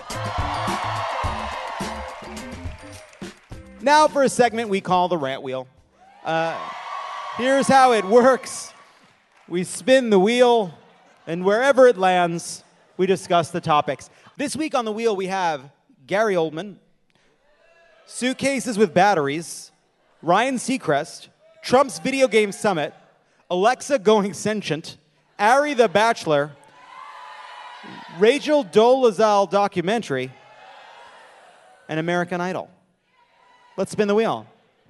Speaker 2: Now for a segment we call the rant wheel. Here's how it works. We spin the wheel, and wherever it lands, we discuss the topics. This week on the wheel, we have Gary Oldman, Suitcases with Batteries, Ryan Seacrest, Trump's Video Game Summit, Alexa Going Sentient, Ari the Bachelor, Rachel Dolezal documentary, and American Idol. Let's spin the wheel.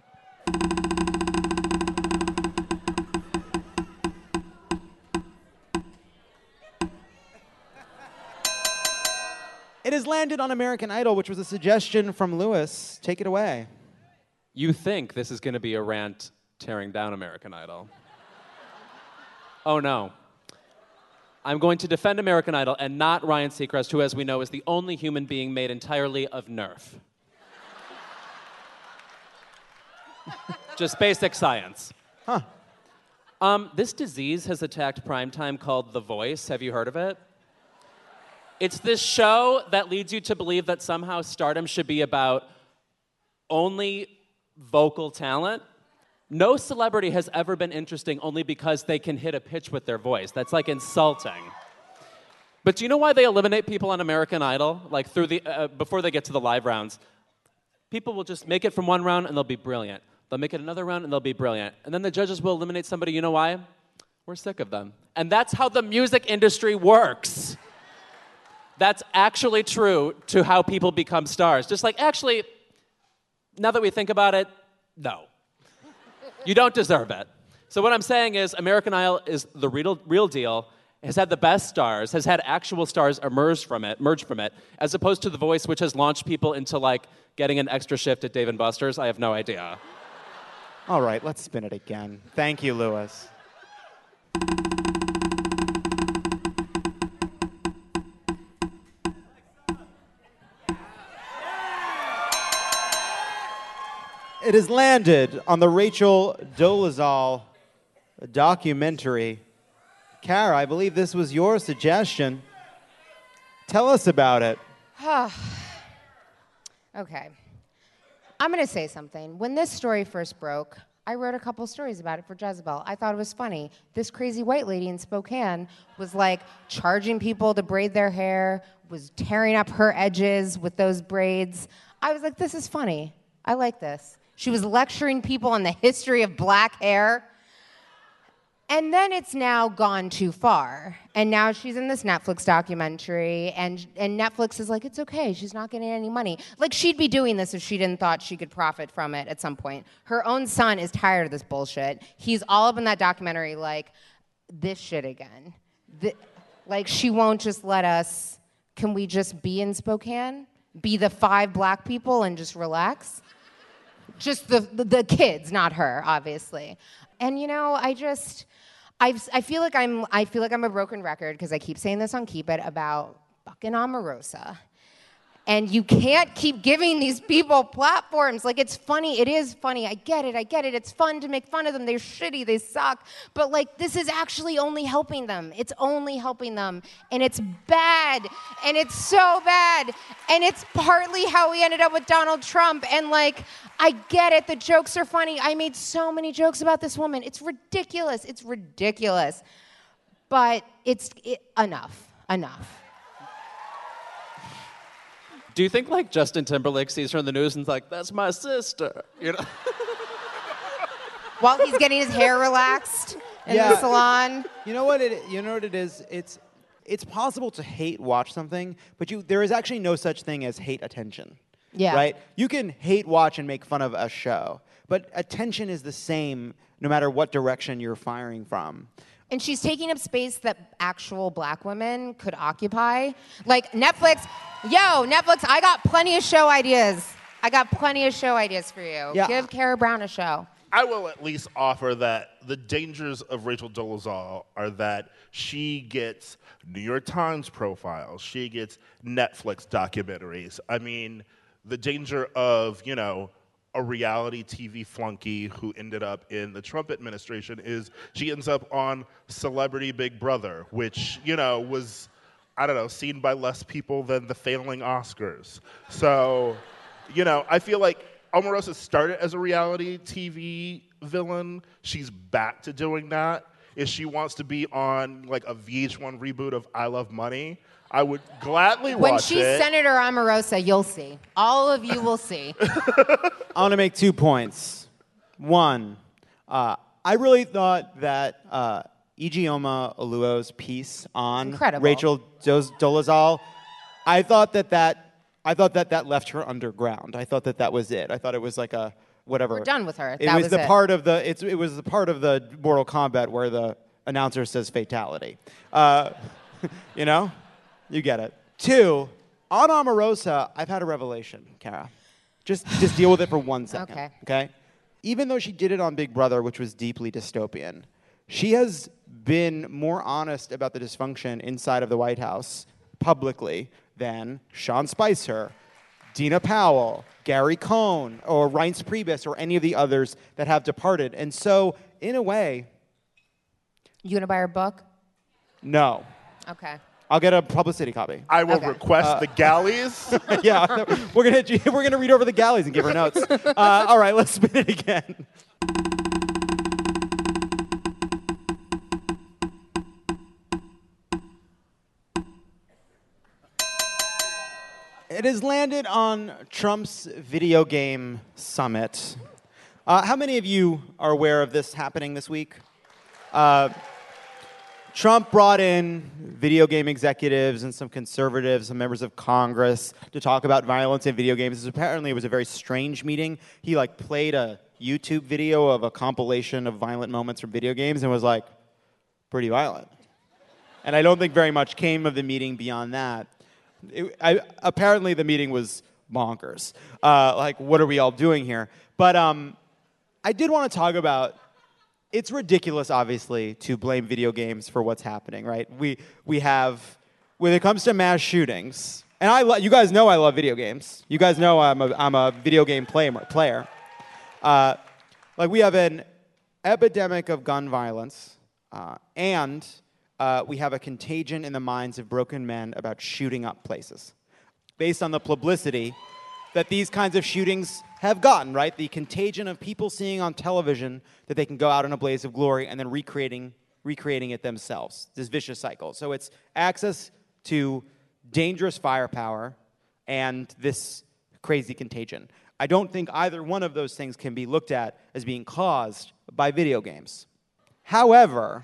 Speaker 2: It has landed on American Idol, which was a suggestion from Lewis. Take it away.
Speaker 5: You think this is going to be a rant tearing down American Idol. Oh no. I'm going to defend American Idol and not Ryan Seacrest, who, as we know, is the only human being made entirely of Nerf. Just basic science.
Speaker 2: Huh.
Speaker 5: This disease has attacked primetime called The Voice. Have you heard of it? It's this show that leads you to believe that somehow stardom should be about only vocal talent. No celebrity has ever been interesting only because they can hit a pitch with their voice. That's like insulting. But do you know why they eliminate people on American Idol? Like through the before they get to the live rounds, people will just make it from one round and they'll be brilliant. They'll make it another round and they'll be brilliant. And then the judges will eliminate somebody. You know why? We're sick of them. And that's how the music industry works. That's actually true to how people become stars. Just like, actually, now that we think about it, no. You don't deserve it. So what I'm saying is American Idol is the real deal, has had the best stars, has had actual stars merge from it, as opposed to The Voice, which has launched people into like getting an extra shift at Dave & Buster's. I have no idea.
Speaker 2: All right, let's spin it again. Thank you, Lewis. It has landed on the Rachel Dolezal A documentary. Kara, I believe this was your suggestion. Tell us about it.
Speaker 3: Okay. I'm going to say something. When this story first broke, I wrote a couple stories about it for Jezebel. I thought it was funny. This crazy white lady in Spokane was like charging people to braid their hair, was tearing up her edges with those braids. I was like, this is funny. I like this. She was lecturing people on the history of black hair. And then it's now gone too far. And now she's in this Netflix documentary, and Netflix is like, it's okay, she's not getting any money. Like, she'd be doing this if she didn't thought she could profit from it at some point. Her own son is tired of this bullshit. He's all up in that documentary like, this shit again. Like, she won't just let us, can we just be in Spokane? Be the 5 black people and just relax? Just the kids, not her, obviously. And you know, I feel like I'm a broken record because I keep saying this on Keep It about fucking Omarosa. And you can't keep giving these people platforms. Like, it's funny. It is funny. I get it. It's fun to make fun of them. They're shitty. They suck. But, like, this is actually only helping them. It's only helping them. And it's bad. And it's so bad. And it's partly how we ended up with Donald Trump. And, like, I get it. The jokes are funny. I made so many jokes about this woman. It's ridiculous. It's ridiculous. But enough.
Speaker 5: Do you think like Justin Timberlake sees her in the news and's like, that's my sister? You know?
Speaker 3: While he's getting his hair relaxed in the salon.
Speaker 2: You know what it is? It's possible to hate watch something, but there is actually no such thing as hate attention.
Speaker 3: Yeah.
Speaker 2: Right? You can hate watch and make fun of a show, but attention is the same no matter what direction you're firing from.
Speaker 3: And she's taking up space that actual black women could occupy. Like, Netflix, I got plenty of show ideas. For you.
Speaker 2: Yeah.
Speaker 3: Give Kara Brown a show.
Speaker 4: I will at least offer that the dangers of Rachel Dolezal are that she gets New York Times profiles, she gets Netflix documentaries. I mean, the danger of, a reality TV flunky who ended up in the Trump administration is she ends up on Celebrity Big Brother, which, was, seen by less people than the failing Oscars. So, I feel like Omarosa started as a reality TV villain. She's back to doing that. If she wants to be on like a VH1 reboot of I Love Money, I would gladly watch it.
Speaker 3: When she's Senator Omarosa, you'll see. All of you will see.
Speaker 2: I want to make 2 points. One, I really thought that Ijeoma Oluo's piece on
Speaker 3: Incredible.
Speaker 2: Rachel Dolezal, I thought that left her underground. I thought that was it. I thought it was like a whatever.
Speaker 3: We're done with her.
Speaker 2: It was the part of the Mortal Kombat where the announcer says fatality. You get it. 2, on Omarosa, I've had a revelation, Kara. Just deal with it for 1 second. Okay? Even though she did it on Big Brother, which was deeply dystopian, she has been more honest about the dysfunction inside of the White House publicly than Sean Spicer, Dina Powell, Gary Cohn, or Reince Priebus, or any of the others that have departed. And so, in a way...
Speaker 3: You gonna buy her book?
Speaker 2: No.
Speaker 3: Okay.
Speaker 2: I'll get a publicity copy.
Speaker 4: I will request the galleys.
Speaker 2: Yeah, we're gonna read over the galleys and give her notes. All right, let's spin it again. It has landed on Trump's video game summit. How many of you are aware of this happening this week? Trump brought in video game executives and some conservatives, some members of Congress to talk about violence in video games. Apparently, it was a very strange meeting. He played a YouTube video of a compilation of violent moments from video games and was like, pretty violent. And I don't think very much came of the meeting beyond that. Apparently, the meeting was bonkers. What are we all doing here? But I did want to talk about. It's ridiculous, obviously, to blame video games for what's happening, right? We have, when it comes to mass shootings, and you guys know I love video games. You guys know I'm a video game player. We have an epidemic of gun violence, and we have a contagion in the minds of broken men about shooting up places. Based on the publicity that these kinds of shootings have gotten, right? The contagion of people seeing on television that they can go out in a blaze of glory and then recreating it themselves. This vicious cycle. So it's access to dangerous firepower and this crazy contagion. I don't think either one of those things can be looked at as being caused by video games. However,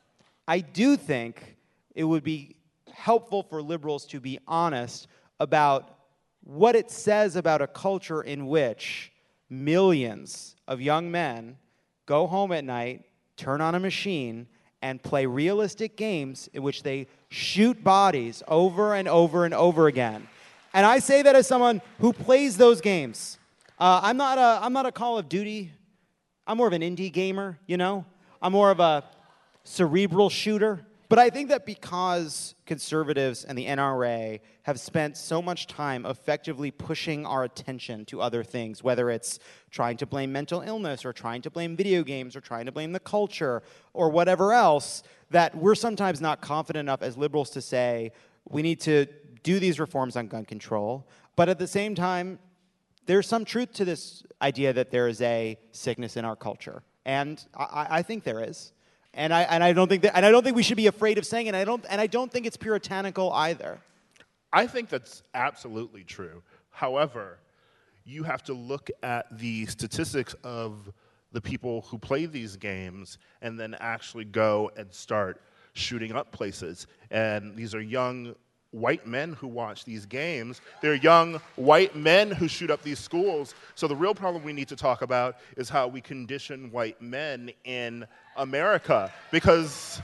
Speaker 2: I do think it would be helpful for liberals to be honest about what it says about a culture in which millions of young men go home at night, turn on a machine, and play realistic games in which they shoot bodies over and over and over again. And I say that as someone who plays those games. I'm not a Call of Duty. I'm more of an indie gamer, you know? I'm more of a cerebral shooter. But I think that because conservatives and the NRA have spent so much time effectively pushing our attention to other things, whether it's trying to blame mental illness or trying to blame video games or trying to blame the culture or whatever else, that we're sometimes not confident enough as liberals to say we need to do these reforms on gun control. But at the same time, there's some truth to this idea that there is a sickness in our culture. And I think there is. And I don't think we should be afraid of saying it. And I don't think it's puritanical either.
Speaker 4: I think that's absolutely true. However, you have to look at the statistics of the people who play these games and then actually go and start shooting up places. And these are young white men who watch these games. They're young white men who shoot up these schools. So the real problem we need to talk about is how we condition white men in America, because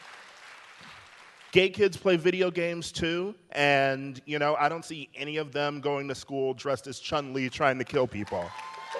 Speaker 4: gay kids play video games too, and I don't see any of them going to school dressed as Chun-Li trying to kill people.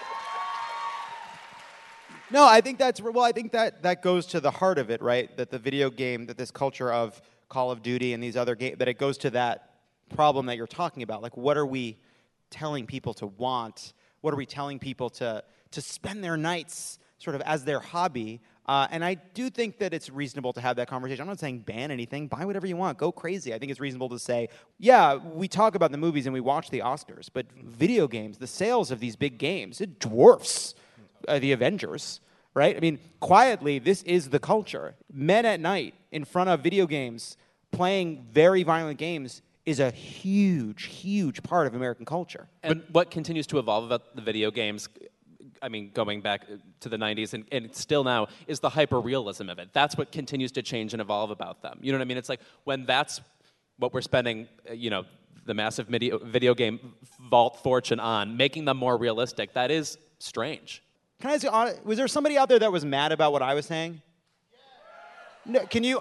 Speaker 2: No, I think that goes to the heart of it, right? That the video game, that this culture of Call of Duty and these other games, that it goes to that problem that you're talking about. Like, what are we telling people to want? What are we telling people to spend their nights sort of as their hobby? And I do think that it's reasonable to have that conversation. I'm not saying ban anything. Buy whatever you want. Go crazy. I think it's reasonable to say, yeah, we talk about the movies and we watch the Oscars, but video games, the sales of these big games, it dwarfs the Avengers, right? I mean, quietly, this is the culture. Men at night in front of video games playing very violent games is a huge, huge part of American culture.
Speaker 5: And what continues to evolve about the video games, I mean, going back to the 90s and still now, is the hyper-realism of it. That's what continues to change and evolve about them. You know what I mean? It's like when that's what we're spending, the massive video game vault fortune on, making them more realistic, that is strange.
Speaker 2: Can I ask you, was there somebody out there that was mad about what I was saying? No, can you...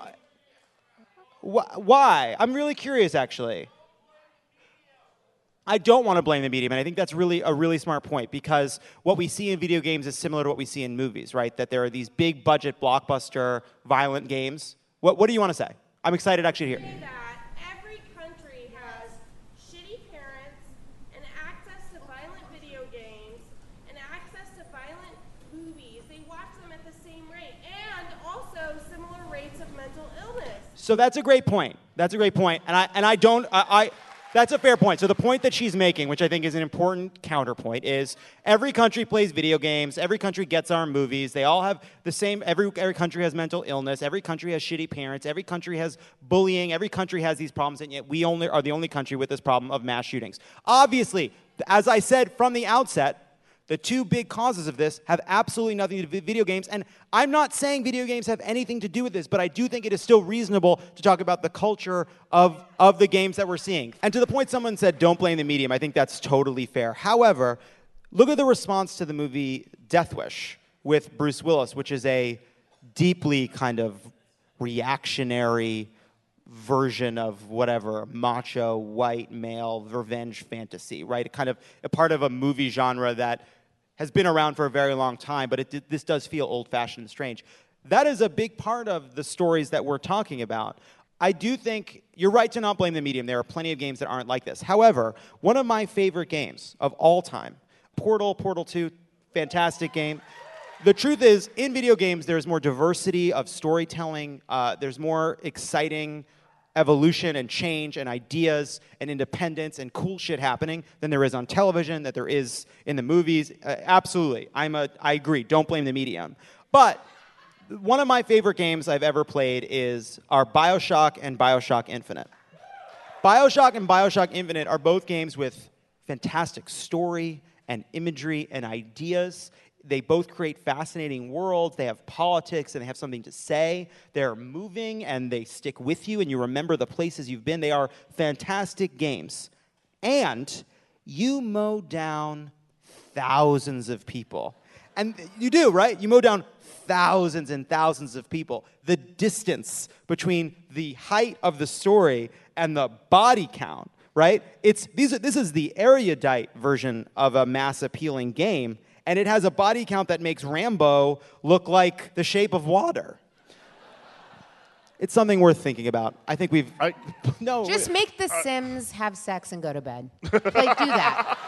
Speaker 2: Why? I'm really curious, actually. I don't want to blame the medium, and I think that's really a really smart point, because what we see in video games is similar to what we see in movies, right? That there are these big budget, blockbuster, violent games. What do you want to say? I'm excited actually to hear.
Speaker 9: That every country has shitty parents and access to violent video games and access to violent movies. They watch them at the same rate, and also similar rates of mental illness.
Speaker 2: So that's a great point. That's a great point, that's a fair point. So the point that she's making, which I think is an important counterpoint, is every country plays video games. Every country gets our movies. They all have the same. Every country has mental illness. Every country has shitty parents. Every country has bullying. Every country has these problems, and yet we only are the only country with this problem of mass shootings. Obviously, as I said from the outset, the two big causes of this have absolutely nothing to do with video games. And I'm not saying video games have anything to do with this, but I do think it is still reasonable to talk about the culture of the games that we're seeing. And to the point someone said, don't blame the medium, I think that's totally fair. However, look at the response to the movie Death Wish with Bruce Willis, which is a deeply kind of reactionary version of whatever macho white male revenge fantasy, right? Kind of a part of a movie genre that has been around for a very long time, but this does feel old-fashioned and strange. That is a big part of the stories that we're talking about. I do think you're right to not blame the medium. There are plenty of games that aren't like this. However, one of my favorite games of all time, Portal 2, fantastic game. The truth is, in video games, there's more diversity of storytelling. There's more exciting evolution and change and ideas and independence and cool shit happening than there is on television, that there is in the movies. Absolutely. I agree. Don't blame the medium. But one of my favorite games I've ever played are BioShock and BioShock Infinite. BioShock and BioShock Infinite are both games with fantastic story and imagery and ideas. They both create fascinating worlds. They have politics and they have something to say. They're moving and they stick with you and you remember the places you've been. They are fantastic games. And you mow down thousands of people. And you do, right? You mow down thousands and thousands of people. The distance between the height of the story and the body count, right? This is the erudite version of a mass appealing game. And it has a body count that makes Rambo look like The Shape of Water. It's something worth thinking about. I think we've... No.
Speaker 3: Just make The Sims have sex and go to bed. Like, do that.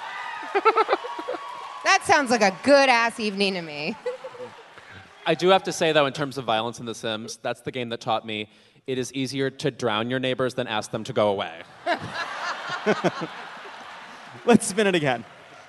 Speaker 3: That sounds like a good-ass evening to me.
Speaker 5: I do have to say, though, in terms of violence in The Sims, that's the game that taught me it is easier to drown your neighbors than ask them to go away.
Speaker 2: Let's spin it again.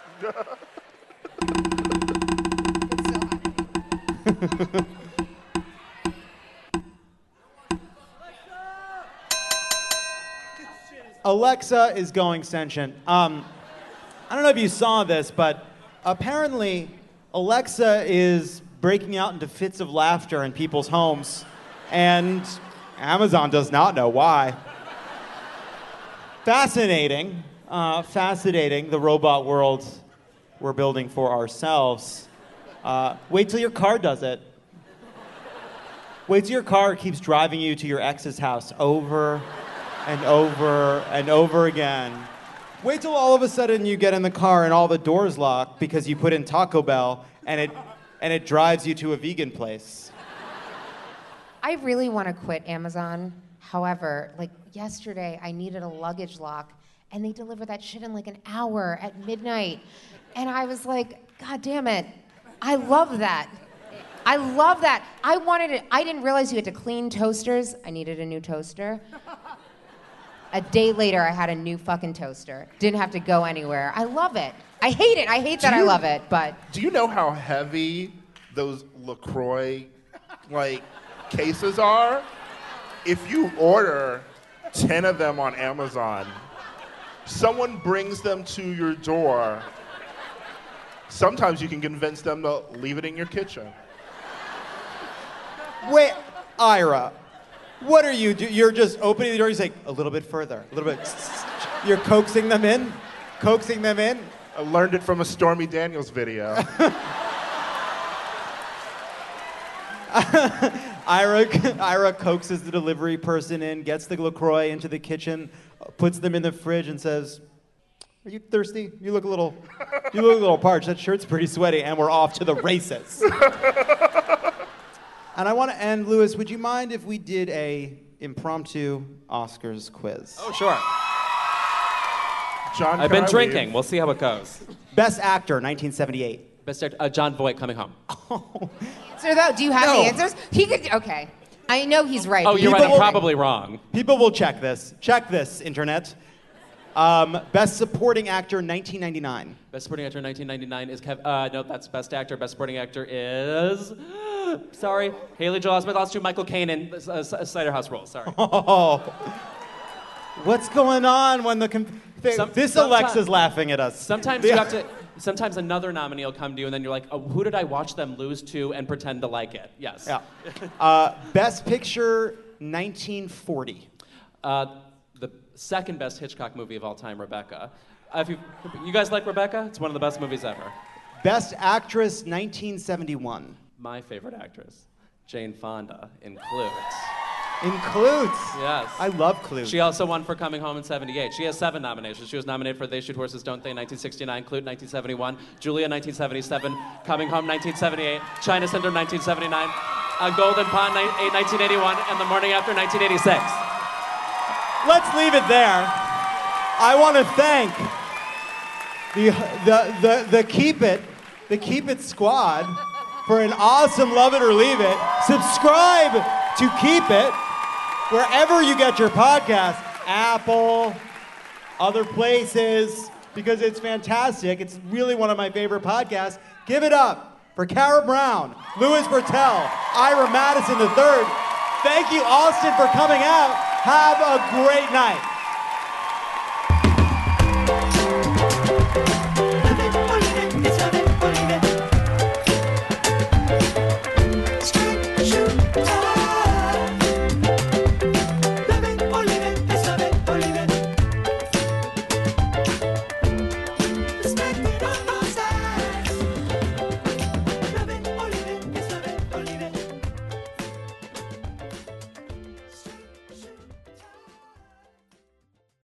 Speaker 2: Alexa is going sentient. I don't know if you saw this, but apparently Alexa is breaking out into fits of laughter in people's homes, and Amazon does not know why. Fascinating, the robot world we're building for ourselves. Wait till your car does it. Wait till your car keeps driving you to your ex's house over and over and over again. Wait till all of a sudden you get in the car and all the doors lock because you put in Taco Bell and it drives you to a vegan place.
Speaker 3: I really want to quit Amazon. However, like yesterday, I needed a luggage lock, and they delivered that shit in like an hour at midnight. And I was like, God damn it. I love that. I love that. I wanted it. I didn't realize you had to clean toasters. I needed a new toaster. A day later, I had a new fucking toaster. Didn't have to go anywhere. I love it. I hate it. I hate that I love it, but...
Speaker 4: Do you know how heavy those LaCroix, cases are? If you order 10 of them on Amazon, someone brings them to your door. Sometimes you can convince them to leave it in your kitchen.
Speaker 2: Wait, Ira, what are you doing? You're just opening the door, you say, a little bit further, a little bit. You're coaxing them in? Coaxing them in?
Speaker 4: I learned it from a Stormy Daniels video.
Speaker 2: Ira coaxes the delivery person in, gets the LaCroix into the kitchen, puts them in the fridge and says, are you thirsty? You look a little parched. That shirt's pretty sweaty, and we're off to the races. And I want to end, Louis, would you mind if we did a impromptu Oscars quiz?
Speaker 5: Oh, sure.
Speaker 4: John,
Speaker 5: I've been drinking. We'll see how it goes.
Speaker 2: Best Actor, 1978.
Speaker 5: Best actor, John Voight, Coming Home.
Speaker 3: So though, do you have the answers? He could, okay. I know he's right.
Speaker 5: Oh, you're right. I'm probably wrong.
Speaker 2: People will check this. Check this, internet. Best Supporting Actor, 1999.
Speaker 5: Best Supporting Actor, 1999 is no, that's Best Actor. Best Supporting Actor is... Sorry. Haley Joel Osment lost to Michael Caine in Cider House Rules. Sorry.
Speaker 2: Oh. What's going on when this Alexa's laughing at us.
Speaker 5: Sometimes you have to... Sometimes another nominee will come to you, and then you're like, oh, who did I watch them lose to and pretend to like it? Yes.
Speaker 2: Yeah. Best Picture, 1940.
Speaker 5: The second best Hitchcock movie of all time, Rebecca. You guys like Rebecca? It's one of the best movies ever.
Speaker 2: Best Actress, 1971.
Speaker 5: My favorite actress, Jane Fonda, in Klute.
Speaker 2: In Klute?
Speaker 5: Yes.
Speaker 2: I love Klute.
Speaker 5: She also won for Coming Home in 78. She has 7 nominations. She was nominated for They Shoot Horses, Don't They, 1969, Klute, 1971, Julia, 1977, Coming Home, 1978, China Syndrome, 1979, A Golden Pond, 1981, and The Morning After, 1986.
Speaker 2: Let's leave it there. I want to thank the Keep It squad. for an awesome Love It or Leave It. Subscribe to Keep It wherever you get your podcast, Apple, other places, because it's fantastic. It's really one of my favorite podcasts. Give it up for Kara Brown, Louis Bertel, Ira Madison III. Thank you, Austin, for coming out. Have a great night.